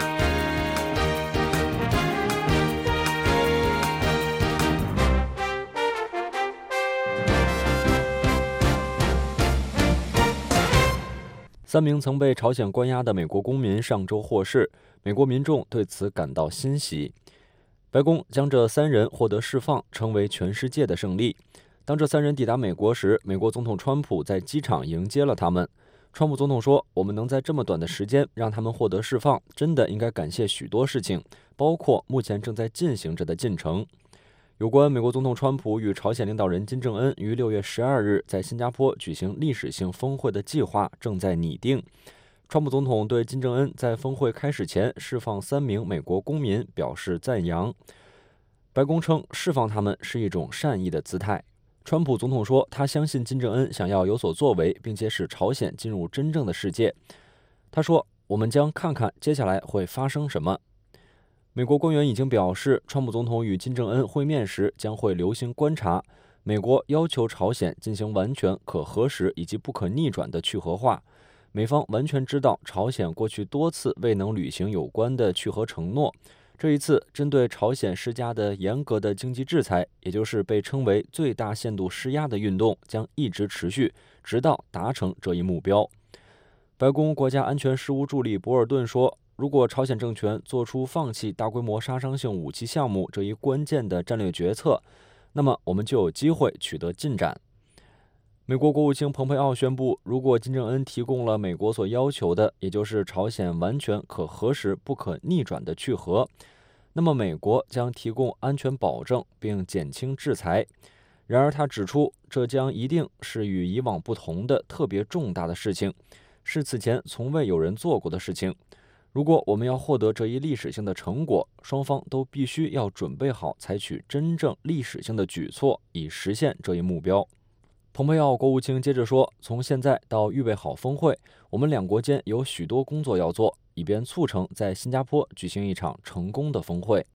[SPEAKER 25] 三名曾被朝鲜关押的美国公民上周获释，美国民众对此感到欣喜。白宫将这三人获得释放称为全世界的胜利。当这三人抵达美国时，美国总统川普在机场迎接了他们。川普总统说，我们能在这么短的时间让他们获得释放，真的应该感谢许多事情，包括目前正在进行着的进程。有关美国总统川普与朝鲜领导人金正恩于六月十二日在新加坡举行历史性峰会的计划正在拟定。川普总统对金正恩在峰会开始前释放三名美国公民表示赞扬。白宫称，释放他们是一种善意的姿态。川普总统说，他相信金正恩想要有所作为，并且使朝鲜进入真正的世界。他说，我们将看看接下来会发生什么。美国官员已经表示，川普总统与金正恩会面时将会留心观察。美国要求朝鲜进行完全可核实以及不可逆转的去核化。美方完全知道朝鲜过去多次未能履行有关的去核承诺。这一次针对朝鲜施加的严格的经济制裁，也就是被称为最大限度施压的运动，将一直持续，直到达成这一目标。白宫国家安全事务助理博尔顿说，如果朝鲜政权做出放弃大规模杀伤性武器项目这一关键的战略决策，那么我们就有机会取得进展。美国国务卿蓬佩奥宣布，如果金正恩提供了美国所要求的，也就是朝鲜完全可核实、不可逆转的去核，那么美国将提供安全保证并减轻制裁。然而他指出，这将一定是与以往不同的特别重大的事情，是此前从未有人做过的事情。如果我们要获得这一历史性的成果，双方都必须要准备好采取真正历史性的举措，以实现这一目标。蓬佩奥国务卿接着说，从现在到预备好峰会，我们两国间有许多工作要做，以便促成在新加坡举行一场成功的峰会。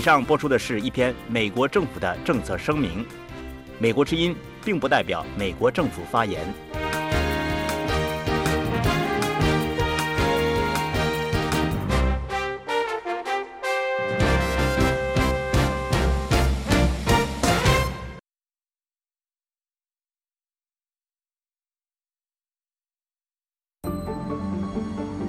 [SPEAKER 16] 上播出的是一篇美国政府的政策声明。美国之音并不代表美国政府发言。